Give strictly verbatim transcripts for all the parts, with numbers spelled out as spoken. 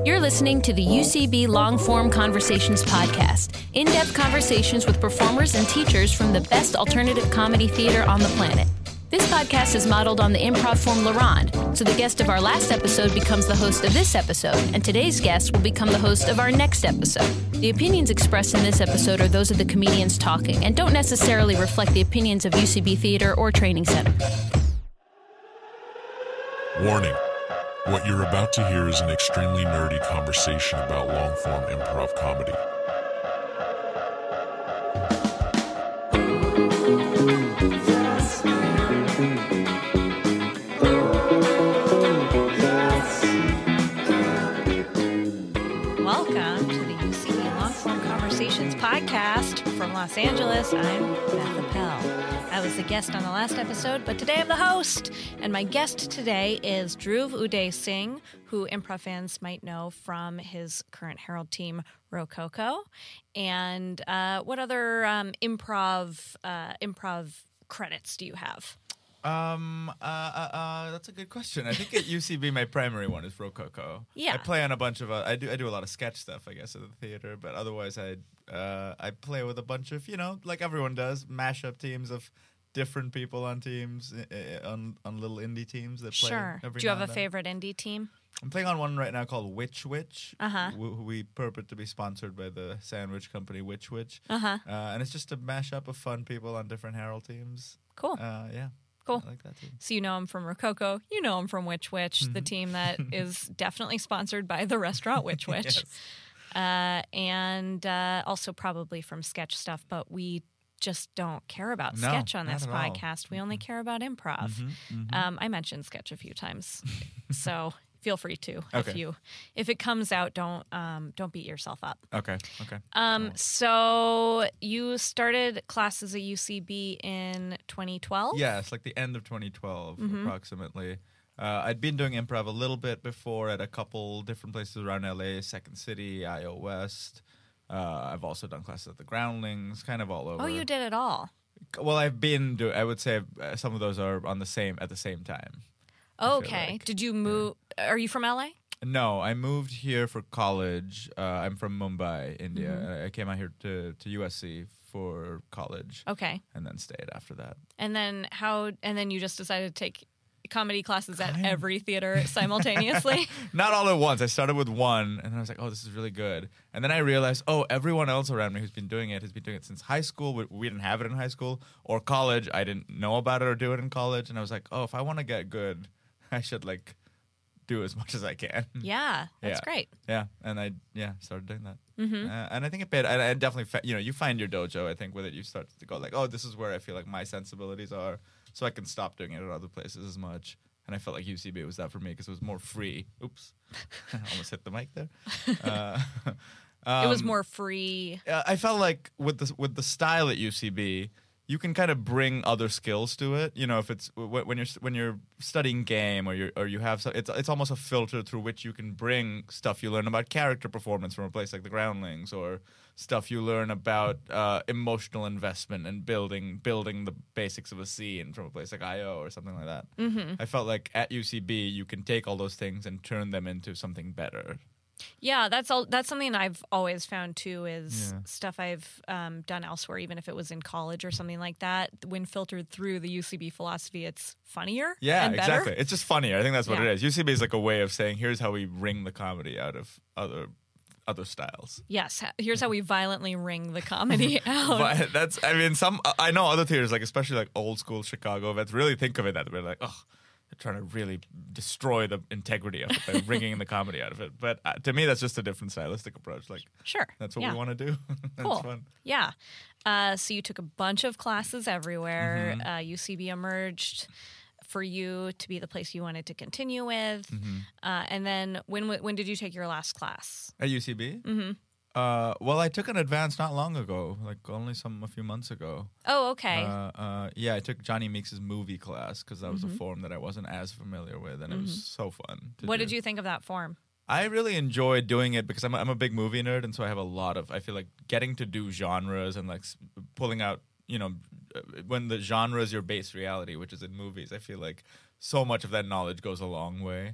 You're listening to the U C B Long-Form Conversations podcast, in-depth conversations with performers and teachers from the best alternative comedy theater on the planet. This podcast is modeled on the improv form La Ronde, so the guest of our last episode becomes the host of this episode, and today's guest will become the host of our next episode. The opinions expressed in this episode are those of the comedians talking and don't necessarily reflect the opinions of U C B Theater or Training Center. Warning. What you're about to hear is an extremely nerdy conversation about long-form improv comedy. Welcome to the U C B Long-Form Conversations podcast from Los Angeles. I'm Beth Appel. I was the guest on the last episode, but today I'm the host. And my guest today is Dhruv Uday Singh, who improv fans might know from his current Herald team, Rococo. And uh, what other um, improv uh, improv credits do you have? Um, uh, uh, uh, that's a good question. I think at U C B, my primary one is Rococo. Yeah. I play on a bunch of, uh, I do I do a lot of sketch stuff, I guess, at the theater, but otherwise I uh, I play with a bunch of, you know, like everyone does, mashup teams of different people on teams, uh, on, on little indie teams that play Sure. every Do you now have a and then. favorite indie team? I'm playing on one right now called Witch Witch, Uh-huh. who who we purport to be sponsored by the sandwich company Witch Witch. Uh-huh. Uh, and it's just a mashup of fun people on different Herald teams. Cool. Uh, yeah. Cool. I like that too. So you know him from Rococo. You know him from Witch Witch, the team that is definitely sponsored by the restaurant Witch Witch. Yes. Uh, and uh, also probably from sketch stuff, but we just don't care about No, sketch on not this at all. podcast. We only care about improv. Mm-hmm. Um, I mentioned sketch a few times, so feel free to if Okay. you if it comes out. Don't um, don't beat yourself up. Okay. Okay. Um, so you started classes at U C B in twenty twelve. Yeah, it's like the end of twenty twelve, Mm-hmm. approximately. Uh, I'd been doing improv a little bit before at a couple different places around L A, Second City, I O West. Uh, I've also done classes at the Groundlings, kind of all over. Oh, you did it all. Well, I've been. Do, I would say uh, some of those are on the same at the same time. I feel Okay. like. Did you move? Are you from L A? No, I moved here for college. Uh, I'm from Mumbai, India. Mm-hmm. I came out here to, to U S C for college, Okay. and then stayed after that. And then how? And then you just decided to take comedy classes at Kind- every theater simultaneously. Not all at once. I started with one, and then I was like, oh, this is really good. And then I realized, oh, everyone else around me who's been doing it has been doing it since high school. We, we didn't have it in high school. Or college. I didn't know about it or do it in college. And I was like, oh, if I want to get good, I should, like, do as much as I can. Yeah, that's Yeah. great. Yeah, and I yeah started doing that, Mm-hmm. uh, and I think it paid. I, I definitely, fa- you know, you find your dojo. I think with it, you start to go like, oh, this is where I feel like my sensibilities are, so I can stop doing it at other places as much. And I felt like U C B was that for me because it was more free. Oops, I almost hit the mic there. Uh, It was um, more free. uh, I felt like with the with the style at U C B, you can kind of bring other skills to it. You know, if it's w- when you're when you're studying game or you or you have so, it's it's almost a filter through which you can bring stuff you learn about character performance from a place like the Groundlings, or stuff you learn about uh, emotional investment and building building the basics of a scene from a place like I O or something like that. Mm-hmm. I felt like at U C B you can take all those things and turn them into something better. Yeah, that's all. That's something I've always found too. Is Yeah. stuff I've um, done elsewhere, even if it was in college or something like that. When filtered through the U C B philosophy, it's funnier. Yeah, and better. exactly. It's just funnier. I think that's what Yeah. it is. U C B is like a way of saying, here's how we wring the comedy out of other other styles. Yes. ha- Here's how we violently wring the comedy out. But that's, I mean, some, I know other theaters, like especially like old school Chicago events, really think of it that way. Like, oh, they're trying to really destroy the integrity of it by wringing the comedy out of it. But uh, to me, that's just a different stylistic approach. Like, Sure. that's what yeah. we want to do. That's Cool. fun. Yeah. Uh, so you took a bunch of classes everywhere. Mm-hmm. Uh, U C B emerged for you to be the place you wanted to continue with. Mm-hmm. Uh, and then when when did you take your last class? At U C B? Mm-hmm. Uh, well, I took an advance not long ago, like only some a few months ago. Oh, okay. Uh, uh, yeah, I took Johnny Meeks' movie class because that was Mm-hmm. a form that I wasn't as familiar with, and it was so fun. To what do. did you think of that form? I really enjoyed doing it because I'm a, I'm a big movie nerd, and so I have a lot of. I feel like getting to do genres and like s- pulling out, you know, uh, when the genre is your base reality, which is in movies. I feel like so much of that knowledge goes a long way.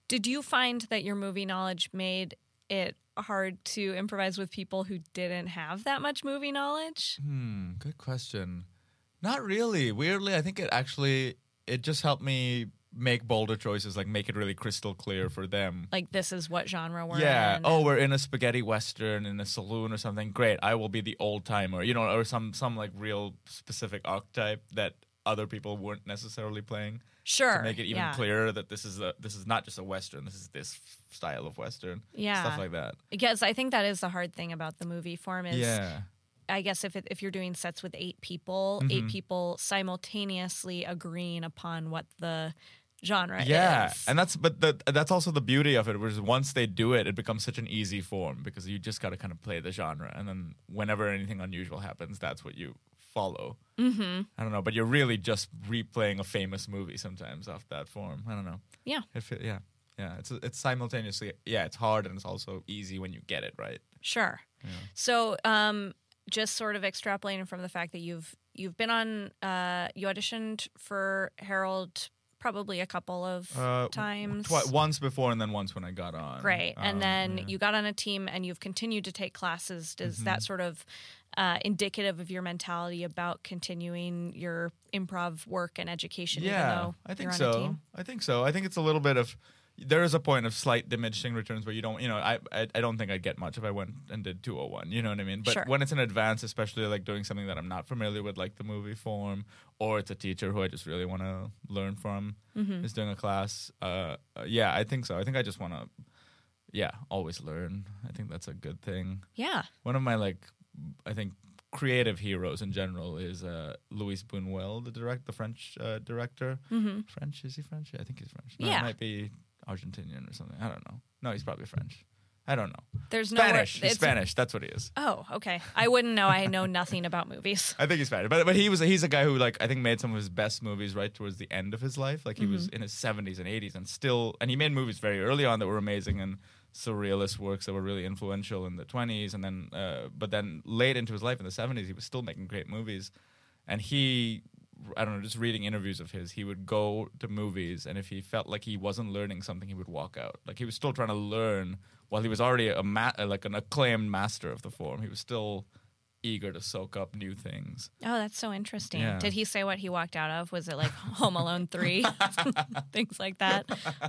Did you find that your movie knowledge made it hard to improvise with people who didn't have that much movie knowledge? Hmm, good question. Not really. Weirdly, I think it actually, it just helped me make bolder choices, like make it really crystal clear for them. Like, this is what genre we're yeah. in. Oh, we're in a spaghetti western in a saloon or something. Great. I will be the old timer, you know, or some some like real specific archetype that other people weren't necessarily playing. Sure. To make it even yeah. clearer that this is a this is not just a western. This is this style of western. Yeah. Stuff like that. Because I think that is the hard thing about the movie form is. Yeah. I guess if it, if you're doing sets with eight people, Mm-hmm. eight people simultaneously agreeing upon what the genre Yeah, is. and that's but the, that's also the beauty of it. Whereas once they do it, it becomes such an easy form because you just got to kind of play the genre, and then whenever anything unusual happens, that's what you follow. Mm-hmm. I don't know, but you're really just replaying a famous movie sometimes off that form. I don't know. Yeah. If it, yeah, yeah. It's it's simultaneously yeah, it's hard and it's also easy when you get it right. Sure. So, um, just sort of extrapolating from the fact that you've you've been on, uh, you auditioned for Harold probably a couple of Uh, times. Twi- once before and then once when I got on. Great. And Um, then yeah. you got on a team and you've continued to take classes. Is Mm-hmm. that sort of uh, indicative of your mentality about continuing your improv work and education? even Yeah, though I think you're on a so. team? I think so. I think it's a little bit of. There is a point of slight diminishing returns where you don't, you know, I, I I don't think I'd get much if I went and did two oh one, you know what I mean? But Sure. when it's in advance, especially like doing something that I'm not familiar with, like the movie form, or it's a teacher who I just really want to learn from, Mm-hmm. is doing a class, uh, uh, yeah, I think so. I think I just want to, yeah, always learn. I think that's a good thing. Yeah. One of my, like, I think creative heroes in general is uh, Louis Buñuel, the direct, the French uh, director. Mm-hmm. French? Is he French? Yeah, I think he's French. No, Yeah. he might be Argentinian or something. I don't know. No, he's probably French. I don't know. There's no Spanish. way- He's it's- Spanish. That's what he is. Oh, okay. I wouldn't know. I know nothing about movies. I think he's Spanish. But but he was he's a guy who like I think made some of his best movies right towards the end of his life. Like he was Mm-hmm. in his seventies and eighties and still and he made movies very early on that were amazing and surrealist works that were really influential in the twenties and then uh, but then late into his life in the seventies he was still making great movies. And he I don't know, just reading interviews of his, he would go to movies, and if he felt like he wasn't learning something, he would walk out. Like he was still trying to learn while he was already a ma- like an acclaimed master of the form. He was still eager to soak up new things. Oh, that's so interesting. Yeah. Did he say what he walked out of? Was it like Home Alone three? Things like that?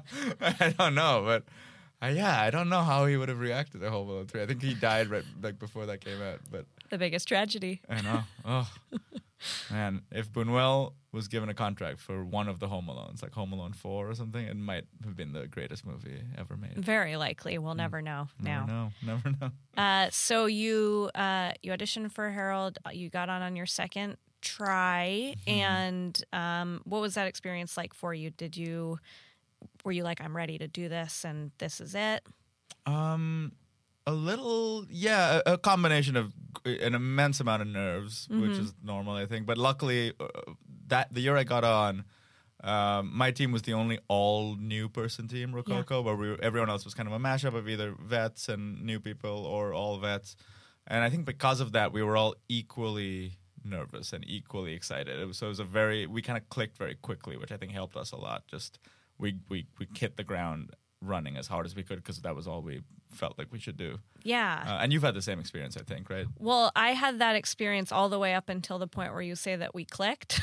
I don't know, but uh, yeah, I don't know how he would have reacted to Home Alone three. I think he died right like before that came out, but The biggest tragedy. I know. Oh. Man, if Buñuel was given a contract for one of the Home Alones, like Home Alone four or something, it might have been the greatest movie ever made. Very likely. We'll never know Never now. know. Never know. Uh, so you uh, you auditioned for Harold. You got on on your second try, Mm-hmm. and um, what was that experience like for you? Did you were you like, I'm ready to do this, and this is it? Um, a little, yeah, a, a combination of g- an immense amount of nerves, which is normal, I think. But luckily, uh, that the year I got on, um, my team was the only all new person team, Rococo, where we, everyone else was kind of a mashup of either vets and new people or all vets. And I think because of that, we were all equally nervous and equally excited. It was, so it was a very, we kind of clicked very quickly, which I think helped us a lot. Just we we we hit the ground running as hard as we could because that was all we felt like we should do. Yeah. Uh, and you've had the same experience, I think, right? Well, I had that experience all the way up until the point where you say that we clicked.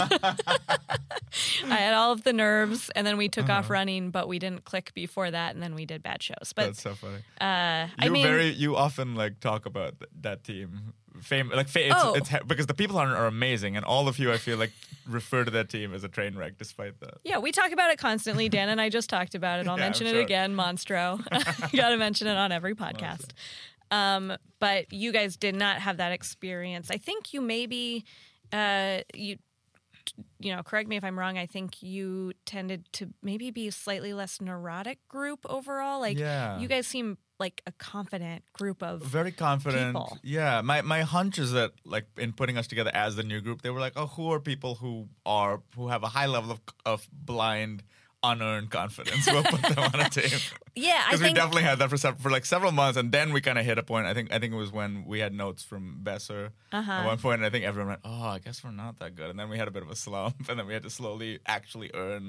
I had all of the nerves, and then we took Uh-huh. off running, but we didn't click before that, and then we did bad shows. But That's so funny. uh, I You mean, very you often like talk about th- that team, fame like fa- it's, Oh. it's he- because the people on it are amazing, and all of you I feel like refer to that team as a train wreck, despite that. yeah, we talk about it constantly. Dan and I just talked about it. I'll Yeah, I'm mention it sure. again, Monstro. You got to mention it on every podcast. Um, but you guys did not have that experience. I think you maybe, uh, you, you know, correct me if I'm wrong. I think you tended to maybe be a slightly less neurotic group overall. Like, Yeah. you guys seem like a confident group of. Very confident. people. Yeah, my my hunch is that like in putting us together as the new group, they were like, oh, who are people who are who have a high level of of blind, unearned confidence? We'll put them on a team. Yeah, I Because we think. definitely had that for sev- for like several months, and then we kind of hit a point. I think I think it was when we had notes from Besser Uh-huh. at one point, and I think everyone went, "Oh, I guess we're not that good." And then we had a bit of a slump, and then we had to slowly actually earn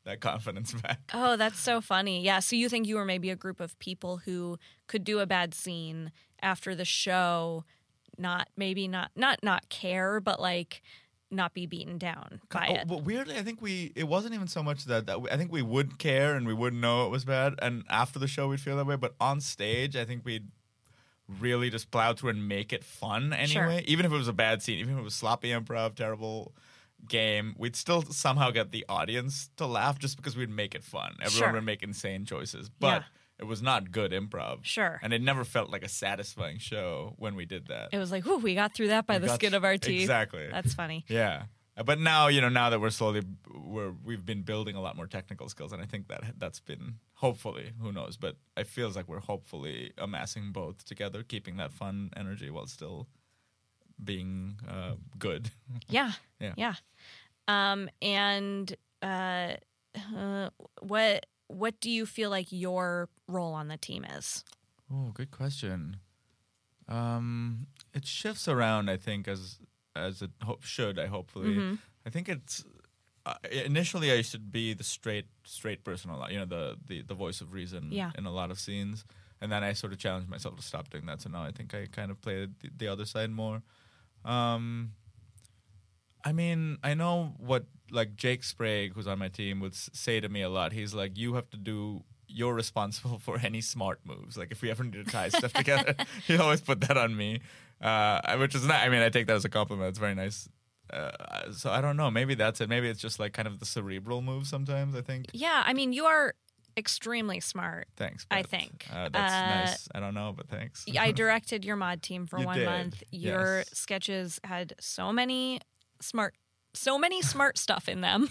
that confidence back. Oh, that's so funny. Yeah, so you think you were maybe a group of people who could do a bad scene after the show, not maybe not not not care, but like not be beaten down by Oh, it. but weirdly, I think we it wasn't even so much that, that we, I think we would care and we wouldn't know it was bad, and after the show we'd feel that way. But on stage, I think we'd really just plow through and make it fun anyway. Sure. Even if it was a bad scene, even if it was sloppy improv, terrible game, we'd still somehow get the audience to laugh just because we'd make it fun. Everyone Sure. would make insane choices, but Yeah. it was not good improv. Sure. And it never felt like a satisfying show when we did that. It was like, whew, we got through that by We the got skin th- of our teeth. Exactly. That's funny. Yeah. But now, you know, now that we're slowly, we're, we've been building a lot more technical skills, and I think that that's been, hopefully, who knows, but it feels like we're hopefully amassing both together, keeping that fun energy while still being uh, good. Yeah. Yeah. Yeah. Um, and uh, uh, what what do you feel like your role on the team is? Oh, good question. Um, it shifts around, I think, as as it ho- should. I hopefully. Mm-hmm. I think it's uh, initially I should be the straight straight person a lot. You know, the the, the voice of reason Yeah. in a lot of scenes. And then I sort of challenged myself to stop doing that. So now I think I kind of play the, the other side more. Um, I mean, I know what like Jake Sprague, who's on my team, would s- say to me a lot. He's like, you have to do. You're responsible for any smart moves. Like if we ever need to tie stuff together, he always put that on me, uh, which is not. I mean, I take that as a compliment. It's very nice. Uh, so I don't know. Maybe that's it. Maybe it's just like kind of the cerebral move sometimes. I think. Yeah, I mean, you are extremely smart. Thanks. I Beth. think. uh, that's Uh, nice. I don't know, but thanks. I directed your mod team for You one did, month. Your yes. sketches had so many smart, so many smart stuff in them.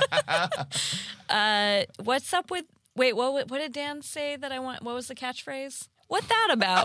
uh, what's up with? Wait, what? What did Dan say that I want? What was the catchphrase? What that about?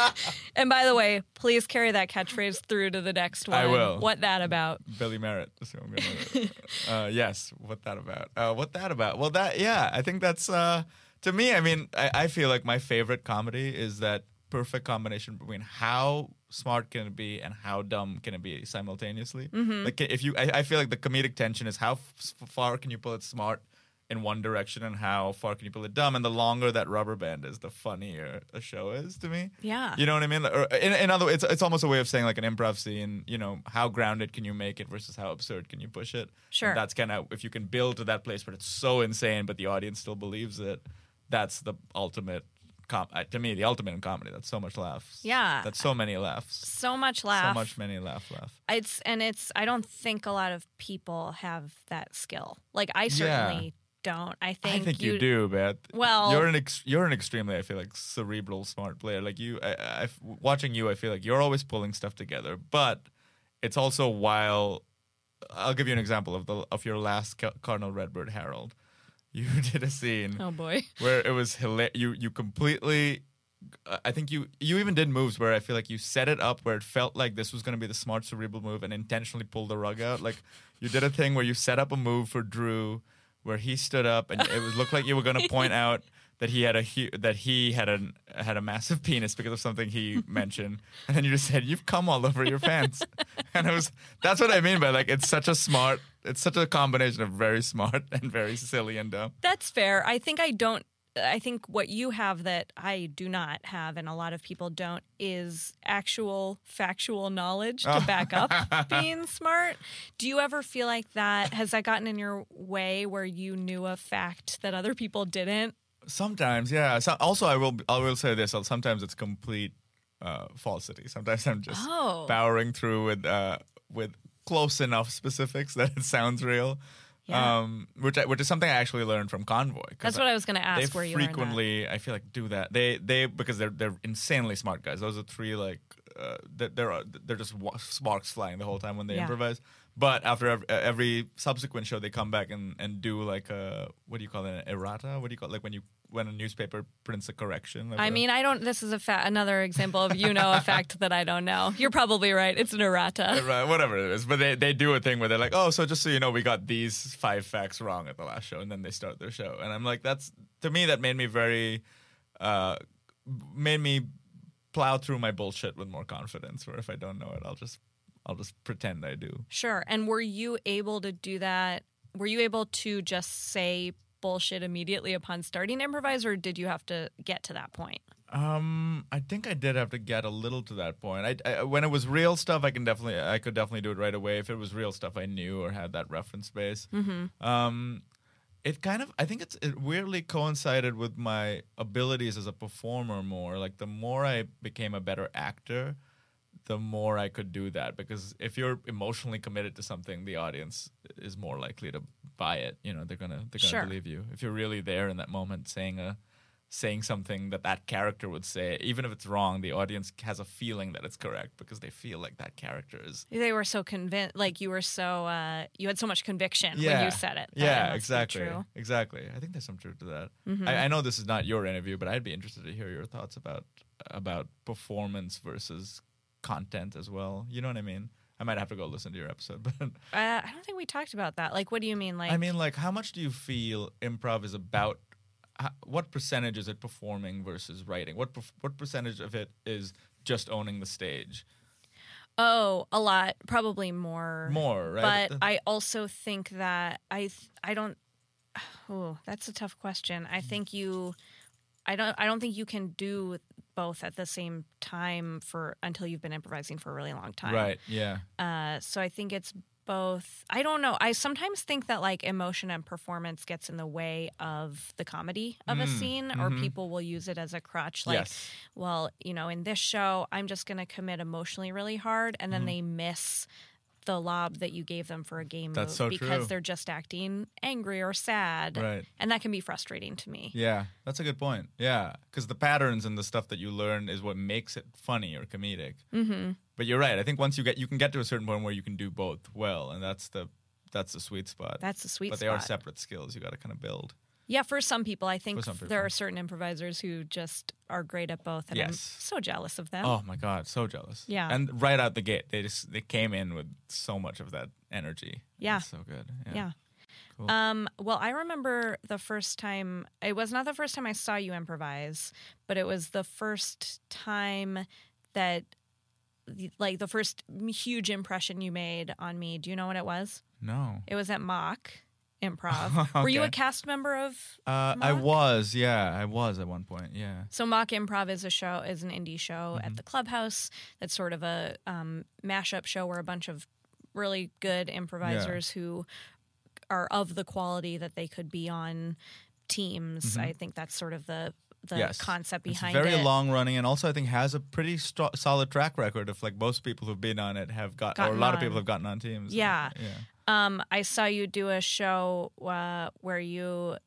And by the way, please carry that catchphrase through to the next one. I will. What that about? Billy Merritt. That's who I'm gonna. uh, yes. What that about? Uh, what that about? Well, that yeah. I think that's uh, to me. I mean, I, I feel like my favorite comedy is that perfect combination between how smart can it be and how dumb can it be simultaneously. Mm-hmm. Like if you, I, I feel like the comedic tension is how f- far can you pull it smart in one direction and how far can you pull it dumb, and the longer that rubber band is, the funnier a show is to me. Yeah. You know what I mean? Like, or in, in other, it's it's almost a way of saying like an improv scene. You know, how grounded can you make it versus how absurd can you push it? Sure. And that's kind of if you can build to that place where it's so insane, but the audience still believes it. That's the ultimate. Com- uh, to me, the ultimate in comedy. That's so much laughs. Yeah. That's so many laughs. So much laugh. So much many laugh laugh. It's and it's. I don't think a lot of people have that skill. Like I certainly don't. I think. I think you, do, Beth. Well- you're an ex- you're an extremely, I feel like, cerebral, smart player. Like you, I, I, watching you, I feel like you're always pulling stuff together. But it's also while I'll give you an example of the of your last Ca- Cardinal Redbird Harold. You did a scene Oh boy. where it was hila- you you completely. I think you you even did moves where I feel like you set it up where it felt like this was going to be the smart cerebral move and intentionally pulled the rug out. Like you did a thing where you set up a move for Drew where he stood up and it was looked like you were going to point out that he had a hu- that he had a had a massive penis because of something he mentioned, and then you just said you've come all over your pants, and it was that's what I mean by like it's such a smart it's such a combination of very smart and very silly and dumb. That's fair. I think I don't. I think what you have that I do not have, and a lot of people don't, is actual factual knowledge to back up being smart. Do you ever feel like that? Has that gotten in your way where you knew a fact that other people didn't? Sometimes, yeah. So also, I will I will say this. Sometimes it's complete uh, falsity. Sometimes I'm just Oh. powering through with uh, with close enough specifics that it sounds real. Yeah. Um, which I, which is something I actually learned from Convoy. 'Cause That's what I was going to ask. They Where you learned that. frequently, I feel like, do that. They they because they're they're insanely smart guys. Those are three like uh, they're they're they're just wa- sparks flying the whole time when they Yeah. improvise. But after every, every subsequent show, they come back and, and do like a what do you call it, an errata? What do you call it? Like when you when a newspaper prints a correction? Like I a- mean, I don't. This is a fa- another example of you know a fact that I don't know. You're probably right. It's an errata. Right, whatever it is. But they, they do a thing where they're like, oh, so just so you know, we got these five facts wrong at the last show, and then they start their show. And I'm like, that's to me that made me very, uh, made me plow through my bullshit with more confidence. Where if I don't know it, I'll just I'll just pretend I do. Sure. And were you able to do that were you able to just say bullshit immediately upon starting to improvise, or did you have to get to that point? Um, I think I did have to get a little to that point. I, I when it was real stuff, I can definitely, I could definitely do it right away. If it was real stuff, I knew or had that reference base. Mm-hmm. Um, it kind of, I think it's it weirdly coincided with my abilities as a performer more. Like the more I became a better actor, the more I could do that. Because if you're emotionally committed to something, the audience is more likely to buy it. You know, they're gonna they're gonna Sure. believe you. If you're really there in that moment, saying a saying something that that character would say, even if it's wrong, the audience has a feeling that it's correct because they feel like that character is. They were so convinced, like you were so, uh, you had so much conviction Yeah. when you said it. that it Yeah, must be exactly. true. Exactly. I think there's some truth to that. Mhm. I, I know this is not your interview, but I'd be interested to hear your thoughts about about performance versus content as well. You know what I mean? I might have to go listen to your episode, but Uh, I don't think we talked about that. Like, what do you mean? Like, I mean, like, how much do you feel improv is about? How, what percentage is it performing versus writing? What perf- what percentage of it is just owning the stage? oh, a lot, probably more. More, right? But I also think that I, th- I don't. Oh, that's a tough question. I think you, I don't, I don't think you can do both at the same time for until you've been improvising for a really long time. Right. Yeah. Uh, so I think it's both. I don't know. I sometimes think that like emotion and performance gets in the way of the comedy of a Mm, scene, or mhm. people will use it as a crutch. Like, Yes. well, you know, in this show, I'm just going to commit emotionally really hard, and then Mhm. they miss the lob that you gave them for a game That's move so because true. they're just acting angry or sad, Right. and that can be frustrating to me. Yeah, that's a good point. Yeah, because the patterns and the stuff that you learn is what makes it funny or comedic. Mm-hmm. But you're right. I think once you get, you can get to a certain point where you can do both well, and that's the that's the sweet spot. That's the sweet but spot. they are separate skills. You got to kind of build. Yeah, for some people, I think For some there people. are certain improvisers who just are great at both, and I'm Yes. so jealous of them. Oh my god, so jealous. Yeah. and right out the gate, they just they came in with so much of that energy. Yeah. It's so good. Yeah. Yeah. Cool. Um, well, I remember the first time, it was not the first time I saw you improvise, but it was the first time that, like, the first huge impression you made on me. Do you know what it was? No. It was at Mock Improv. Were you a Okay. cast member of Uh, I Mock? was. Yeah, I was at one point. Yeah. So Mock Improv is a show, is an indie show Mm-hmm. at the Clubhouse. That's sort of a um, mashup show where a bunch of really good improvisers who are of the quality that they could be on teams. I think that's sort of the the Mm-hmm. yes. concept behind it's very it. long running, and also I think has a pretty st- solid track record of like most people who've been on it have got, or a Gotten lot of on. people have gotten on teams. Yeah. Yeah. Um, I saw you do a show uh, where you.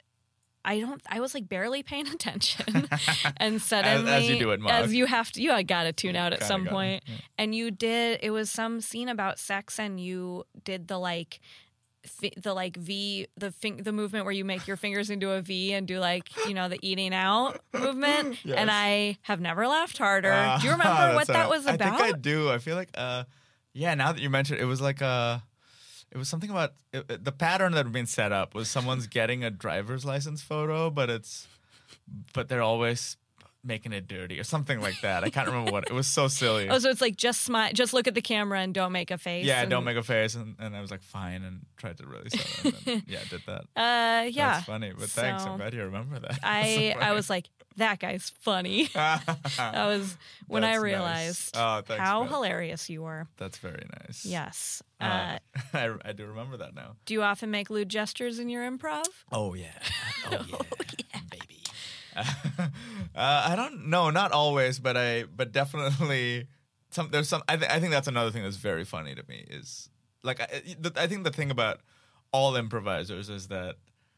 I don't. I was like barely paying attention, and suddenly, as you do at Mock. as you have to, you got to tune out at Kinda some gotta, point. yeah. And you did. It was some scene about sex, and you did the like, fi- the like V, the fing- the movement where you make your fingers into a V and do like you know the eating out movement. Yes. And I have never laughed harder. Uh, do you remember that's what that a- was about? I think I do. I feel like, uh, yeah. Now that you mentioned, it, it was like a. It was something about it, it- the pattern that had been set up was someone's getting a driver's license photo, but it's, but they're always making it dirty or something like that. I can't remember what it was. So silly. Oh, so it's like just smile, just look at the camera and don't make a face. Yeah, and- don't make a face, and, and I was like, fine, and tried to really sell it. And then, yeah, did that. Uh, yeah. That's funny, but thanks. So, I'm glad you remember that. I That's I was like, that guy's funny. funny. That was when I That's nice. realized Oh, thanks, how Beth. hilarious you were. That's very nice. Yes. Uh, Uh, I, I do remember that now. do you often make lewd gestures in your improv? Oh yeah, oh yeah, baby. uh, I don't know, not always, but I, but definitely, some. There's some. I, th- I think that's another thing that's very funny to me is like I, the, I think the thing about all improvisers is that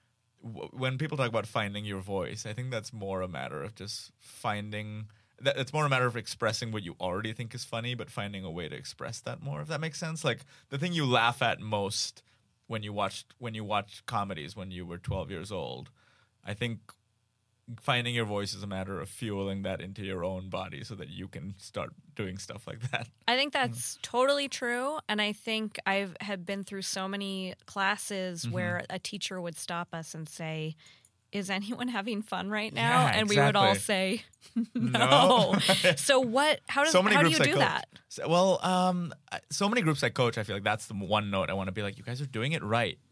w- when people talk about finding your voice, I think that's more a matter of just finding. That it's more a matter of expressing what you already think is funny, but finding a way to express that more. If that makes sense, like the thing you laugh at most when you watched when you watched comedies when you were twelve years old, I think finding your voice is a matter of fueling that into your own body so that you can start doing stuff like that. I think that's totally true. And I think I've have been through so many classes Mm-hmm. where a teacher would stop us and say, is anyone having fun right now? Yeah, and we would all exactly. say, no. So what, how does, so many how do groups you I do coach. that? So- well, um, I- so many groups I coach, I feel like that's the one note I want to be like, you guys are doing it right.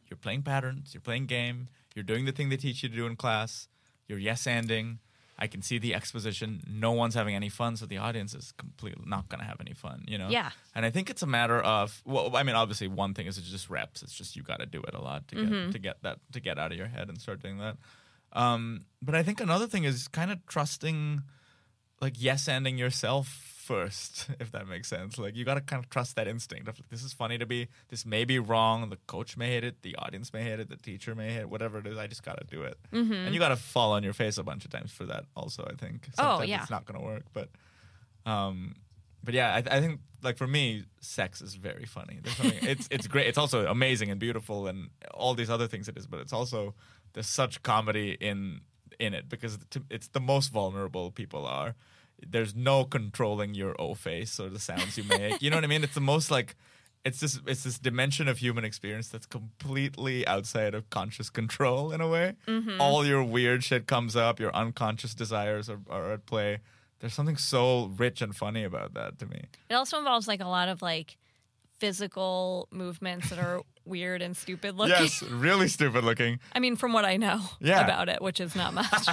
you're playing patterns, you're playing game, you're doing the thing they teach you to do in class, you're yes-anding. I can see the exposition. No one's having any fun, so the audience is completely not going to have any fun, you know? Yeah. And I think it's a matter of, well, I mean, obviously one thing is it's just reps. It's just you got to do it a lot to get Mm-hmm. to get that to get out of your head and start doing that. Um, but I think another thing is kind of trusting, like yes-anding yourself first, if that makes sense. Like you got to kind of trust that instinct of like, this is funny to be, this may be wrong. The coach may hate it, the audience may hate it, the teacher may hate it, whatever it is. I just got to do it, Mm-hmm. and you got to fall on your face a bunch of times for that. Also, I think sometimes Oh, yeah. it's not going to work, but um, but yeah, I, I think like for me, sex is very funny. There's something, it's it's great. It's also amazing and beautiful and all these other things it is, but it's also there's such comedy in in it because it's the most vulnerable people are. There's no controlling your O face or the sounds you make. You know what I mean? It's the most like, it's this it's this dimension of human experience that's completely outside of conscious control in a way. Mm-hmm. All your weird shit comes up. Your unconscious desires are, are at play. There's something so rich and funny about that to me. It also involves like a lot of like physical movements that are weird and stupid looking. Yes, really stupid looking. I mean, from what I know Yeah. about it, which is not much.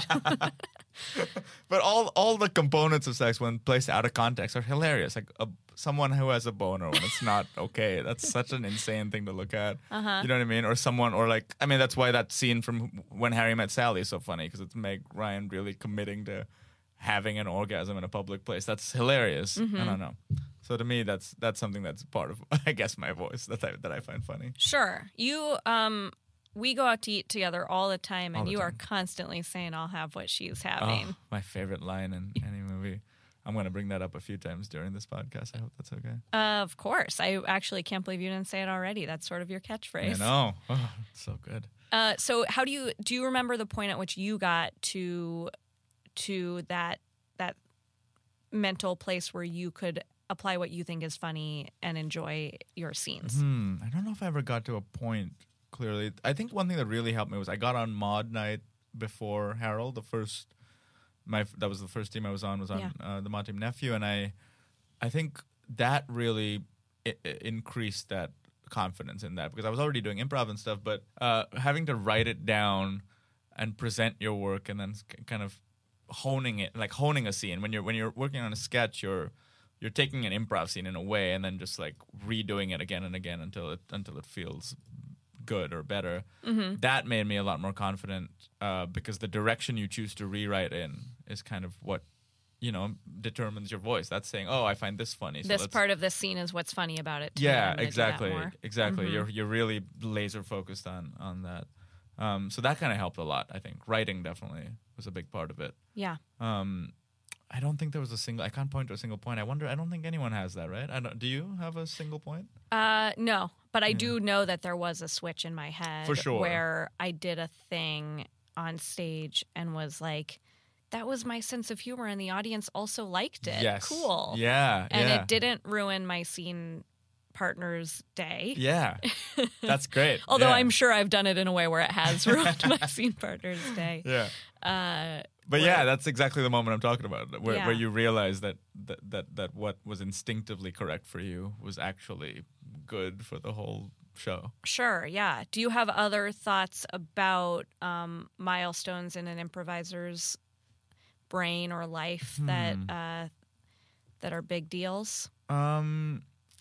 But all all the components of sex when placed out of context are hilarious. Like a, someone who has a boner when it's not okay. That's such an insane thing to look at. Uh-huh. You know what I mean? Or someone, or like, I mean, that's why that scene from When Harry Met Sally is so funny because it's Meg Ryan really committing to having an orgasm in a public place. That's hilarious. Mm-hmm. I don't know. So to me, that's that's something that's part of, I guess, my voice that I, that I find funny. Sure. You, um, we go out to eat together all the time, and All the you are time. constantly saying, I'll have what she's having. Oh, my favorite line in any movie. I'm going to bring that up a few times during this podcast. I hope that's okay. Uh, of course. I actually can't believe you didn't say it already. That's sort of your I catchphrase. know. Oh, it's so good. Uh, so how do you, do you remember the point at which you got to, to that, that mental place where you could apply what you think is funny and enjoy your scenes? Hmm. I don't know if I ever got to a point clearly. I think one thing that really helped me was I got on Mod Night before Harold. The first, my that was the first team I was on was on Yeah. uh, the Mod Team Nephew, and I, I think that really I- I increased that confidence in that because I was already doing improv and stuff, but uh, having to write it down and present your work and then s- kind of honing it, like honing a scene when you're when you're working on a sketch, you're you're taking an improv scene in a way and then just like redoing it again and again until it until it feels good or better. Mm-hmm. That made me a lot more confident uh, because the direction you choose to rewrite in is kind of what, you know, determines your voice. That's saying, oh, I find this funny. So This let's- part of the scene is what's funny about it. to me. yeah, I'm gonna do that exactly, more. exactly. Mhm. You're you're really laser focused on on that. Um, so that kind of helped a lot. I think writing definitely was a big part of it. Yeah. Um, I don't think there was a single. I can't point to a single point. I wonder. I don't think anyone has that, right? I don't, do you have a single point? Uh, no, but I do know that there was a switch in my head For sure. where I did a thing on stage and was like, that was my sense of humor, and the audience also liked it. Yes. Cool. Yeah. And yeah. it didn't ruin my scene partner's day. Yeah. That's great. Although yeah. I'm sure I've done it in a way where it has ruined my scene partner's day. Yeah. Uh, But where- yeah, that's exactly the moment I'm talking about, where, Yeah. where you realize that, that that that what was instinctively correct for you was actually good for the whole show. Sure, yeah. Do you have other thoughts about um, milestones in an improviser's brain or life that Hmm. uh, that are big deals? Um,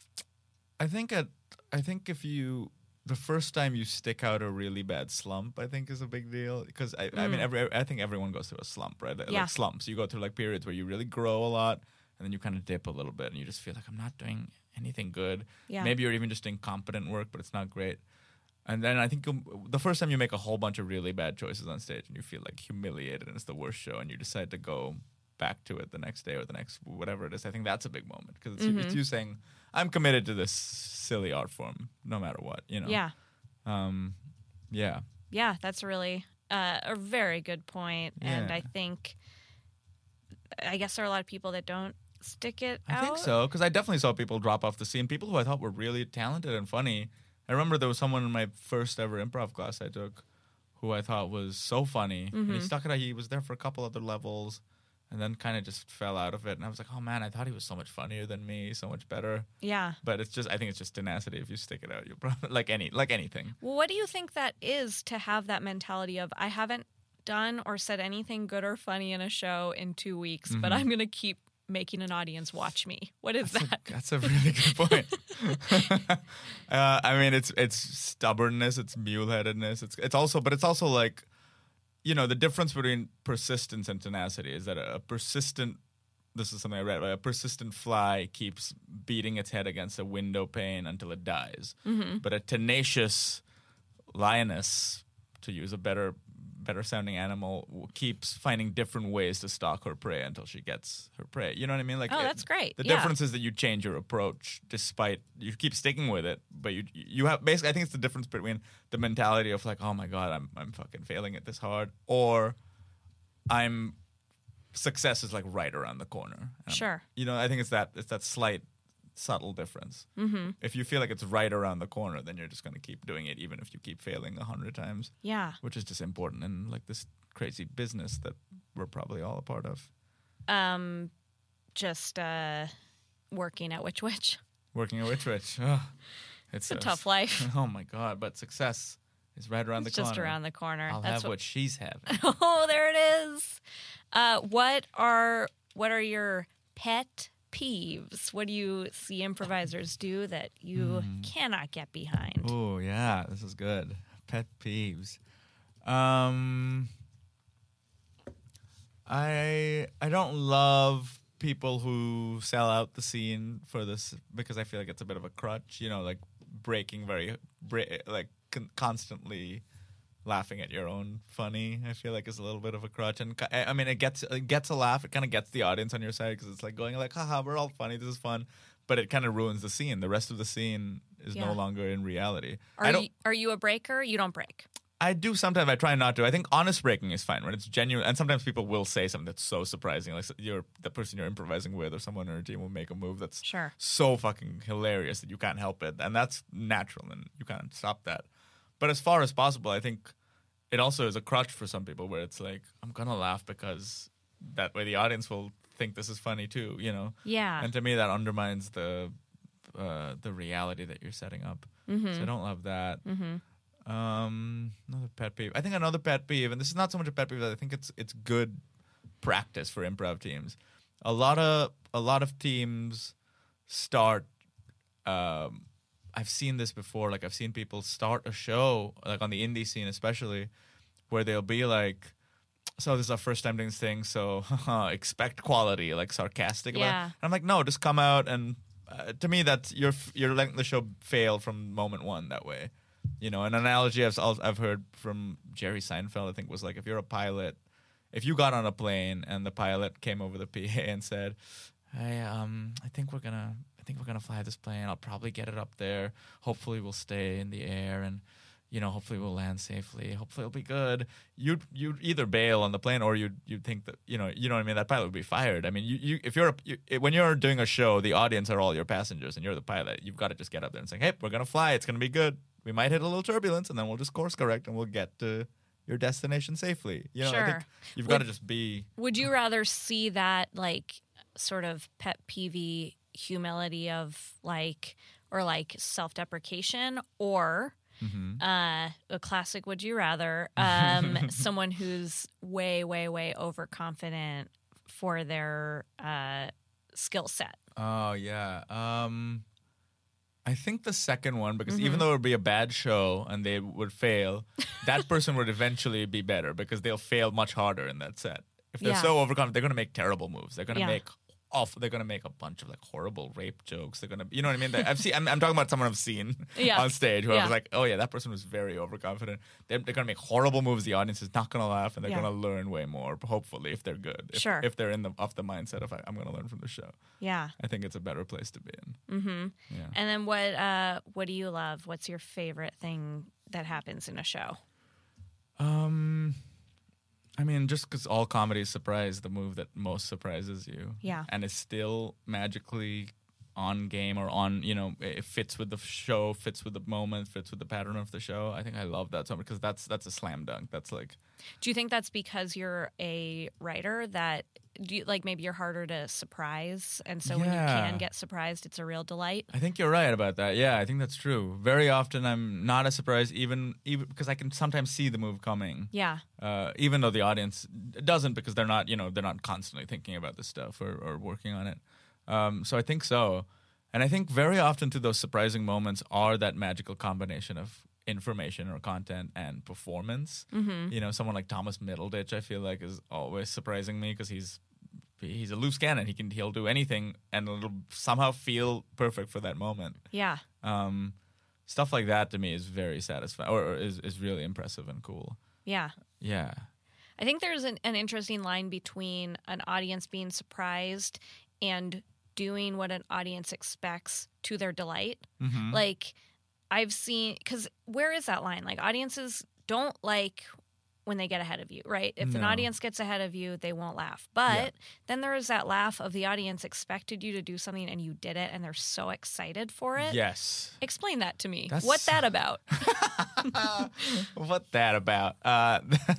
I think at I think if you the first time you stick out a really bad slump, I think is a big deal because I, I mean every I think everyone goes through a slump, right? Like, Yeah. like slumps. You go through like periods where you really grow a lot and then you kind of dip a little bit and you just feel like I'm not doing anything good. Yeah. Maybe you're even just doing competent work, but it's not great. And then I think you'll- the first time you make a whole bunch of really bad choices on stage and you feel like humiliated and it's the worst show and you decide to go back to it the next day or the next whatever it is, I think that's a big moment because it's, it's you saying, I'm committed to this silly art form no matter what, you know? Yeah, Um, yeah. yeah, that's really uh, a very good point. And Yeah. I think, I guess there are a lot of people that don't stick it I out. think so because I definitely saw people drop off the scene, people who I thought were really talented and funny. I remember there was someone in my first ever improv class I took who I thought was so funny. And he stuck it out. He was there for a couple other levels. and then kind of just fell out of it. And I was like, oh man, I thought he was so much funnier than me, so much better. Yeah. But it's just, I think it's just tenacity. If you stick it out, you'll probably, like any, like anything. Well, what do you think that is to have that mentality of, I haven't done or said anything good or funny in a show in two weeks, mm-hmm. but I'm going to keep making an audience watch me. What is that's that? A, that's a really good point. uh, I mean, it's it's stubbornness, it's mule-headedness. It's it's also, but it's also like, you know, the difference between persistence and tenacity is that a, a persistent, this is something I read, right? A persistent fly keeps beating its head against a window pane until it dies. Mm-hmm. But a tenacious lioness, to use a better better sounding animal, keeps finding different ways to stalk her prey until she gets her prey. You know what I mean? Like, oh, it, that's great. The yeah. difference is that you change your approach despite, you keep sticking with it, but you you have, basically, I think it's the difference between the mentality of like, oh my God, I'm I'm fucking failing at this hard, or I'm, success is like right around the corner. Um, sure. You know, I think it's that, it's that slight, subtle difference. Mm-hmm. If you feel like it's right around the corner, then you're just going to keep doing it, even if you keep failing a hundred times. Yeah. Which is just important in like this crazy business that we're probably all a part of. Um, just uh, working at Witch Witch. Working at Witch Witch. Oh, it's, it's a, a tough life. Oh my God! But success is right around it's the corner. Just around the corner. I'll That's have what, what she's having. Oh, there it is. Uh, what are what are your pet peeves? What do you see improvisers do that you mm. cannot get behind? Oh, yeah. This is good. Pet peeves. Um, I I don't love people who sell out the scene for this because I feel like it's a bit of a crutch, you know, like breaking very, bre- like con- constantly laughing at your own funny, I feel like is a little bit of a crutch. And I mean, it gets it gets a laugh. It kind of gets the audience on your side because it's like going like, haha, we're all funny. This is fun. But it kind of ruins the scene. The rest of the scene is yeah. no longer in reality. Are, I don't, you, are you a breaker? You don't break. I do sometimes. I try not to. I think honest breaking is fine when it's genuine. And sometimes people will say something that's so surprising. Like you're the person you're improvising with or someone on your team will make a move that's sure. so fucking hilarious that you can't help it. And that's natural and you can't stop that. But as far as possible, I think it also is a crutch for some people where it's like, I'm going to laugh because that way the audience will think this is funny too, you know? Yeah. And to me, that undermines the uh, the reality that you're setting up. Mm-hmm. So I don't love that. Mm-hmm. Um, another pet peeve. I think another pet peeve, and this is not so much a pet peeve, I think it's it's good practice for improv teams. A lot of a lot of teams start. Um, I've seen this before. Like I've seen people start a show, like on the indie scene especially, where they'll be like, "So this is our first time doing this thing, so expect quality," like sarcastic yeah. about it. And I'm like, no, just come out and. Uh, to me, that's you're you're letting the show fail from moment one that way. You know, an analogy I've I've heard from Jerry Seinfeld, I think, was like if you're a pilot, if you got on a plane and the pilot came over the P A and said, "Hey, um, I think we're gonna I think we're gonna fly this plane. I'll probably get it up there. Hopefully, we'll stay in the air and." You know, hopefully we'll land safely. Hopefully it'll be good. You'd you'd either bail on the plane or you'd you'd think that you know you know what I mean. That pilot would be fired. I mean, you, you if you're a, you, when you're doing a show, the audience are all your passengers, and you're the pilot. You've got to just get up there and say, "Hey, we're gonna fly. It's gonna be good. We might hit a little turbulence, and then we'll just course correct, and we'll get to your destination safely." You know, sure. I think you've got to just be. Would you rather see that like sort of pet peeve humility of like or like self-deprecation or? Mm-hmm. Uh, a classic would you rather um, someone who's way way way overconfident for their uh, skill set? Oh yeah, um, I think the second one because Mm-hmm. even though it would be a bad show and they would fail, that person would eventually be better because they'll fail much harder in that set. If they're Yeah. so overconfident, they're going to make terrible moves. They're going to Yeah. make awful. They're going to make a bunch of like horrible rape jokes. They're going to, you know what I mean? They- I've seen. I'm, I'm talking about someone I've seen Yeah. on stage who I Yeah. was like, oh yeah, that person was very overconfident. They're, they're going to make horrible moves. The audience is not going to laugh, and they're Yeah. going to learn way more. Hopefully, if they're good. If, Sure. If they're in the off the mindset of I'm going to learn from the show. Yeah. I think it's a better place to be in. Mm-hmm. Yeah. And then what uh, what do you love? What's your favorite thing that happens in a show? Um, I mean, just because all comedy is surprise, the move that most surprises you. Yeah. And is still magically on game or on, you know, it fits with the show, fits with the moment, fits with the pattern of the show. I think I love that so much because that's, that's a slam dunk. That's like... Do you think that's because you're a writer that do you, like maybe you're harder to surprise, and so when you Yeah. can get surprised, it's a real delight. I think you're right about that. Yeah, I think that's true. Very often I'm not as surprised, even even because I can sometimes see the move coming. Yeah. Uh, even though the audience doesn't, because they're not, you know, they're not constantly thinking about this stuff or, or working on it. Um, so I think so. And I think very often too, those surprising moments are that magical combination of information or content and performance. Mm-hmm. You know, someone like Thomas Middleditch, I feel like, is always surprising me because he's he's a loose cannon. He can he'll do anything and it'll somehow feel perfect for that moment. Yeah. Um, stuff like that to me is very satisfying, or, or is is really impressive and cool. Yeah. Yeah. I think there's an, an interesting line between an audience being surprised and doing what an audience expects to their delight. Mm-hmm. Like, I've seen, because where is that line? Like, audiences don't like when they get ahead of you, right? If an No. audience gets ahead of you, they won't laugh. But Yeah. then there is that laugh of the audience expected you to do something and you did it and they're so excited for it. Yes. Explain that to me. That's- What's that about? What that about? Uh,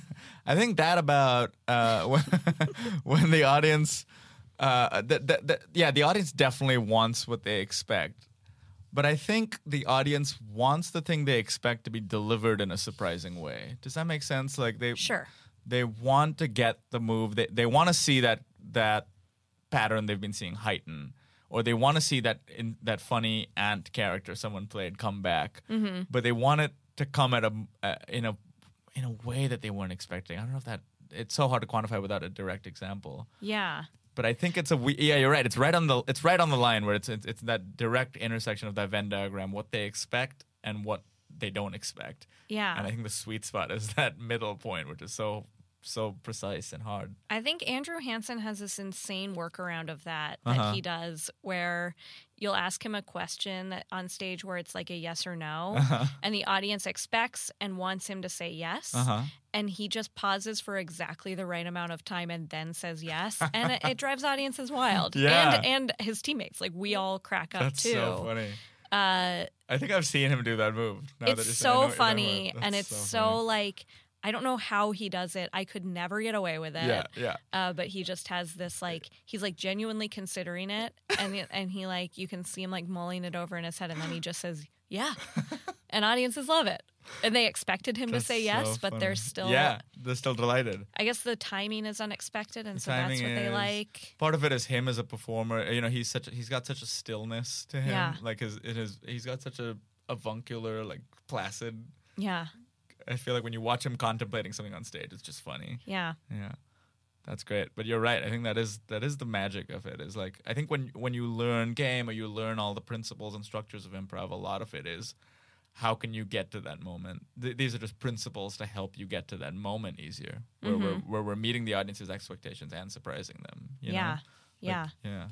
I think that about uh, when, when the audience, uh, th- th- th- yeah, the audience definitely wants what they expect. But I think the audience wants the thing they expect to be delivered in a surprising way. Does that make sense? Like they Sure. they want to get the move. They they want to see that that pattern they've been seeing heighten, or they want to see that in that funny ant character someone played come back. Mm-hmm. But they want it to come at a uh, in a in a way that they weren't expecting. I don't know if that it's so hard to quantify without a direct example. Yeah. But I think it's a we- yeah, you're right. It's right on the it's right on the line where it's, it's it's that direct intersection of that Venn diagram, what they expect and what they don't expect. Yeah. And I think the sweet spot is that middle point, which is so so precise and hard. I think Andrew Hansen has this insane workaround of that that Uh-huh. he does where you'll ask him a question that, on stage where it's like a yes or no, Uh-huh. and the audience expects and wants him to say yes. Uh-huh. And he just pauses for exactly the right amount of time and then says yes. And it, it drives audiences wild. Yeah. And, and his teammates. Like, we all crack up That's too. so funny. Uh, I think I've seen him do that move. Now that it's you're saying- I so know- funny. That's And it's so, funny. like, I don't know how he does it. I could never get away with it. Yeah, yeah. Uh, but he just has this, like, he's like genuinely considering it, and and he like you can see him like mulling it over in his head, and then he just says yeah, and audiences love it, and they expected him That's to say yes, so but funny. they're still yeah, they're still delighted. I guess the timing is unexpected, and The so that's what timing they is- like. Part of it is him as a performer. You know, he's such a, he's got such a stillness to him. Yeah. Like his it is he's got such a avuncular, like placid. Yeah, I feel like when you watch him contemplating something on stage, it's just funny. yeah, Yeah. That's great. But you're right. I think that is that is the magic of it. Is like I think when when you learn game or you learn all the principles and structures of improv, a lot of it is how can you get to that moment? Th- these are just principles to help you get to that moment easier, where Mm-hmm. we're where we're meeting the audience's expectations and surprising them. You yeah, know? Like, yeah. yeah.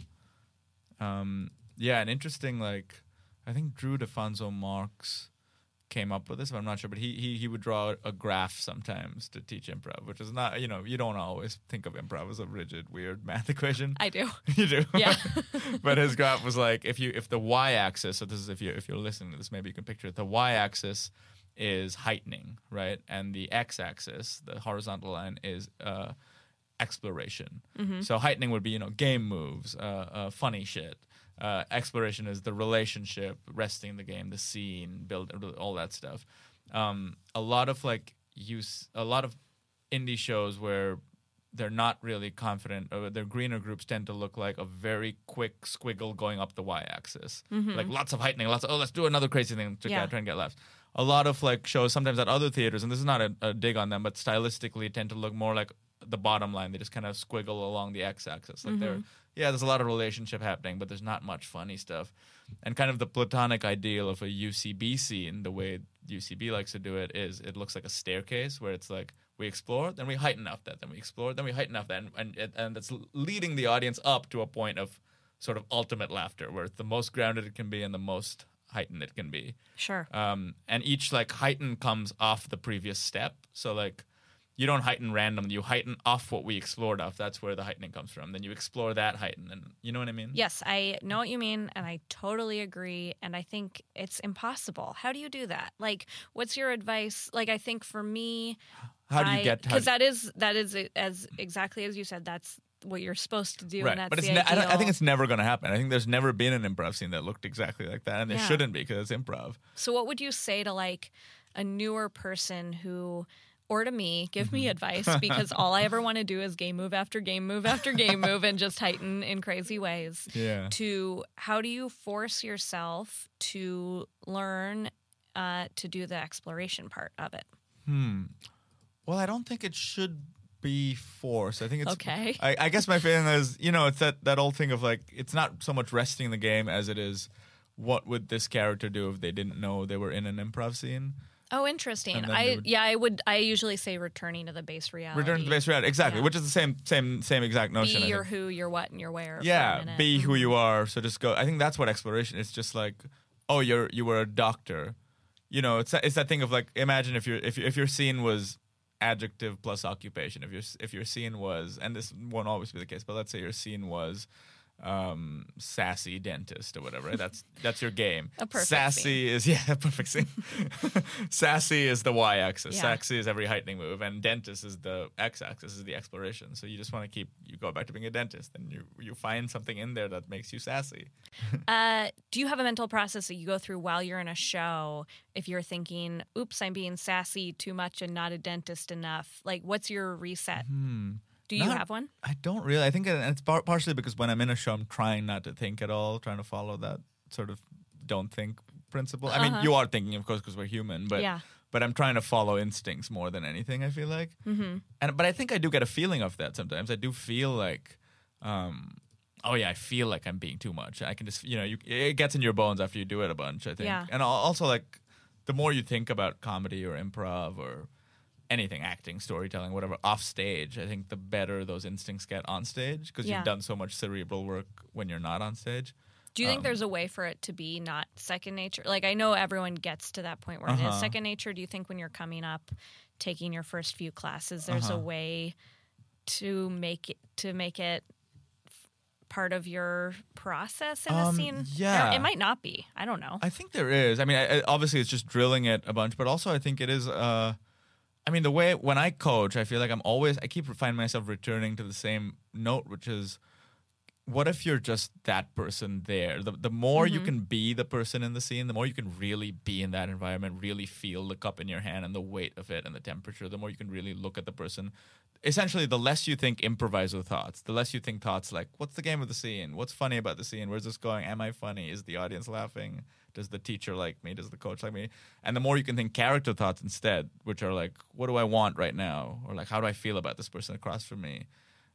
Um, yeah, and interesting, like, I think Drew DeFonso Marks came up with this, but I'm not sure. But he he he would draw a graph sometimes to teach improv, which is not, you know, you don't always think of improv as a rigid, weird math equation. I do. You do. Yeah. But his graph was like, if you if the y-axis, so this is if you if you're listening to this, maybe you can picture it. The y-axis is heightening, right? And the x-axis, the horizontal line, is uh, exploration. So heightening would be, you know, game moves, uh, uh, funny shit. Uh, exploration is the relationship, resting the game, the scene, build all that stuff. Um, a lot of like use, a lot of indie shows where they're not really confident, or their greener groups tend to look like a very quick squiggle going up the y-axis, like lots of heightening, lots of oh, let's do another crazy thing to Yeah. get, try and get laughs. A lot of like shows sometimes at other theaters, and this is not a, a dig on them, but stylistically tend to look more like the bottom line. They just kind of squiggle along the x-axis, like they're yeah, there's a lot of relationship happening, but there's not much funny stuff. And kind of the platonic ideal of a U C B scene, the way U C B likes to do it, is it looks like a staircase where it's like we explore, then we heighten up that, then we explore, then we heighten up that, and and, it, and it's leading the audience up to a point of sort of ultimate laughter, where it's the most grounded it can be and the most heightened it can be. Sure. Um, and each like heighten comes off the previous step. So like you don't heighten randomly, you heighten off what we explored off. That's where the heightening comes from. Then you explore that heighten, and you know what I mean? Yes, I know what you mean, and I totally agree. And I think it's impossible. How do you do that? Like, what's your advice? Like, I think for me, How do you I- get how because do- that is that is as exactly as you said. That's what you're supposed to do, Right. and that's But it's the ne- I, don't, I think ideal. it's never going to happen. I think there's never been an improv scene that looked exactly like that, and there Yeah. shouldn't be because it's improv. So what would you say to like a newer person who, or to me, give me advice, because all I ever want to do is game move after game move after game move and just heighten in crazy ways. Yeah. To how do you force yourself to learn uh, to do the exploration part of it? Well, I don't think it should be forced. I think it's Okay. I, I guess my feeling is, you know, it's that, that old thing of like, it's not so much resting the game as it is, what would this character do if they didn't know they were in an improv scene? Oh, interesting. And then I they would- yeah, I would. I usually say returning to the base reality. Return to the base reality, exactly, Yeah. which is the same same same exact notion. Be I your think. who, your what, and your where. for a Yeah, minute. be who Mhm. you are. So just go. I think that's what exploration is. Just like, oh, you're you were a doctor. You know, it's that, it's that thing of like, imagine if your if your- if your scene was adjective plus occupation. If your if your scene was, and this won't always be the case, but let's say your scene was um sassy dentist or whatever, right? That's that's your game. A perfect sassy scene. is yeah a perfect scene. Sassy is the y-axis. Yeah. Sassy is every heightening move, and dentist is the x-axis, is the exploration. So you just want to keep you go back to being a dentist, and you you find something in there that makes you sassy. Uh, do you have a mental process that you go through while you're in a show if you're thinking, oops, I'm being sassy too much and not a dentist enough? Like, what's your reset? Do you Not- have one? I don't really. I think it, it's par- partially because when I'm in a show, I'm trying not to think at all, trying to follow that sort of don't think principle. I mean, you are thinking, of course, because we're human, but Yeah. but I'm trying to follow instincts more than anything. I feel like, mm-hmm. and but I think I do get a feeling of that sometimes. I do feel like, um, oh yeah, I feel like I'm being too much. I can just, you know, you, it gets in your bones after you do it a bunch. I think, Yeah. and al- also like the more you think about comedy or improv or anything, acting, storytelling, whatever, off stage, I think the better those instincts get on stage because Yeah. you've done so much cerebral work when you're not on stage. Do you think Um, there's a way for it to be not second nature? Like, I know everyone gets to that point where it Uh-huh. is second nature. Do you think when you're coming up, taking your first few classes, there's Uh-huh. a way to make it to make it f- part of your process in a Um, scene? yeah. Or it might not be. I don't know. I think there is. I mean, I, I- obviously it's just drilling it a bunch, but also I think it is. Uh, I mean, the way when I coach, I feel like I'm always. I keep finding myself returning to the same note, which is, what if you're just that person there? The the more you can be the person in the scene, the more you can really be in that environment, really feel the cup in your hand and the weight of it and the temperature. The more you can really look at the person. Essentially, the less you think improviso thoughts, the less you think thoughts like, what's the game of the scene? What's funny about the scene? Where's this going? Am I funny? Is the audience laughing? Does the teacher like me? Does the coach like me? And the more you can think character thoughts instead, which are like, what do I want right now? Or like, how do I feel about this person across from me?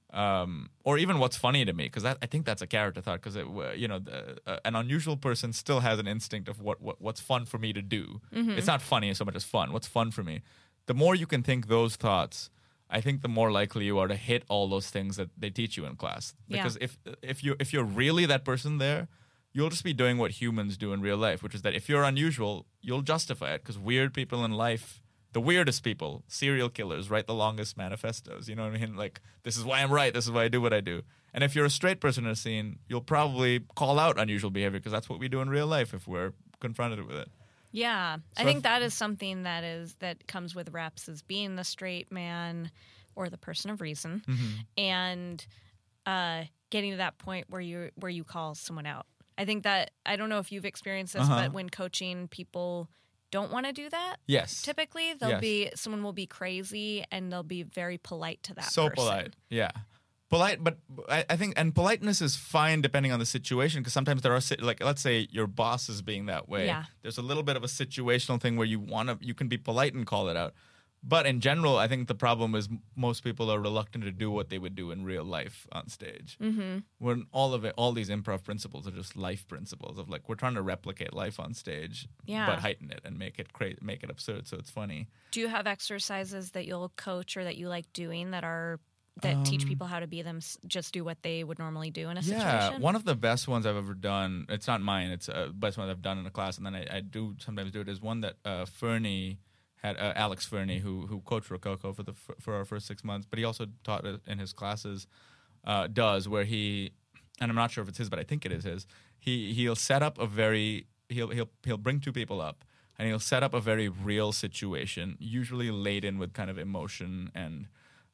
Um, or even what's funny to me, because I think that's a character thought. Because you know, the, uh, an unusual person still has an instinct of what, what what's fun for me to do. It's not funny so much as fun. What's fun for me? The more you can think those thoughts, I think the more likely you are to hit all those things that they teach you in class. Yeah. Because if if you if you're really that person there, you'll just be doing what humans do in real life, which is that if you're unusual, you'll justify it. Because weird people in life. The weirdest people, serial killers, write the longest manifestos. You know what I mean? Like, this is why I'm right. This is why I do what I do. And if you're a straight person in a scene, you'll probably call out unusual behavior because that's what we do in real life if we're confronted with it. Yeah, I So think if- that is something that is that comes with reps, is being the straight man or the person of reason, Mm-hmm. and uh, getting to that point where you where you call someone out. I think that I don't know if you've experienced this, Uh-huh. but when coaching, people don't want to do that. Yes. Typically, they'll Yes. be someone will be crazy and they'll be very polite to that. So person. polite. Yeah. Polite, but I, I think, and politeness is fine depending on the situation, because sometimes there are, si- like, let's say your boss is being that way. Yeah. There's a little bit of a situational thing where you want to, you can be polite and call it out. But in general, I think the problem is m- most people are reluctant to do what they would do in real life on stage. Mm-hmm. When all of it, all these improv principles are just life principles of like, we're trying to replicate life on stage, Yeah. but heighten it and make it cra- make it absurd so it's funny. Do you have exercises that you'll coach or that you like doing that are that teach people how to be them? Just do what they would normally do in a situation. Yeah, one of the best ones I've ever done. It's not mine. It's the uh, best one I've done in a class, and then I, I do sometimes do it. Is one that uh, Fernie had, uh, Alex Fernie, who who coached Rococo for the for our first six months, but he also taught it in his classes. Uh, does where he, and I'm not sure if it's his, but I think it is his. He he'll set up a very he'll he'll he'll bring two people up, and he'll set up a very real situation, usually laden with kind of emotion and.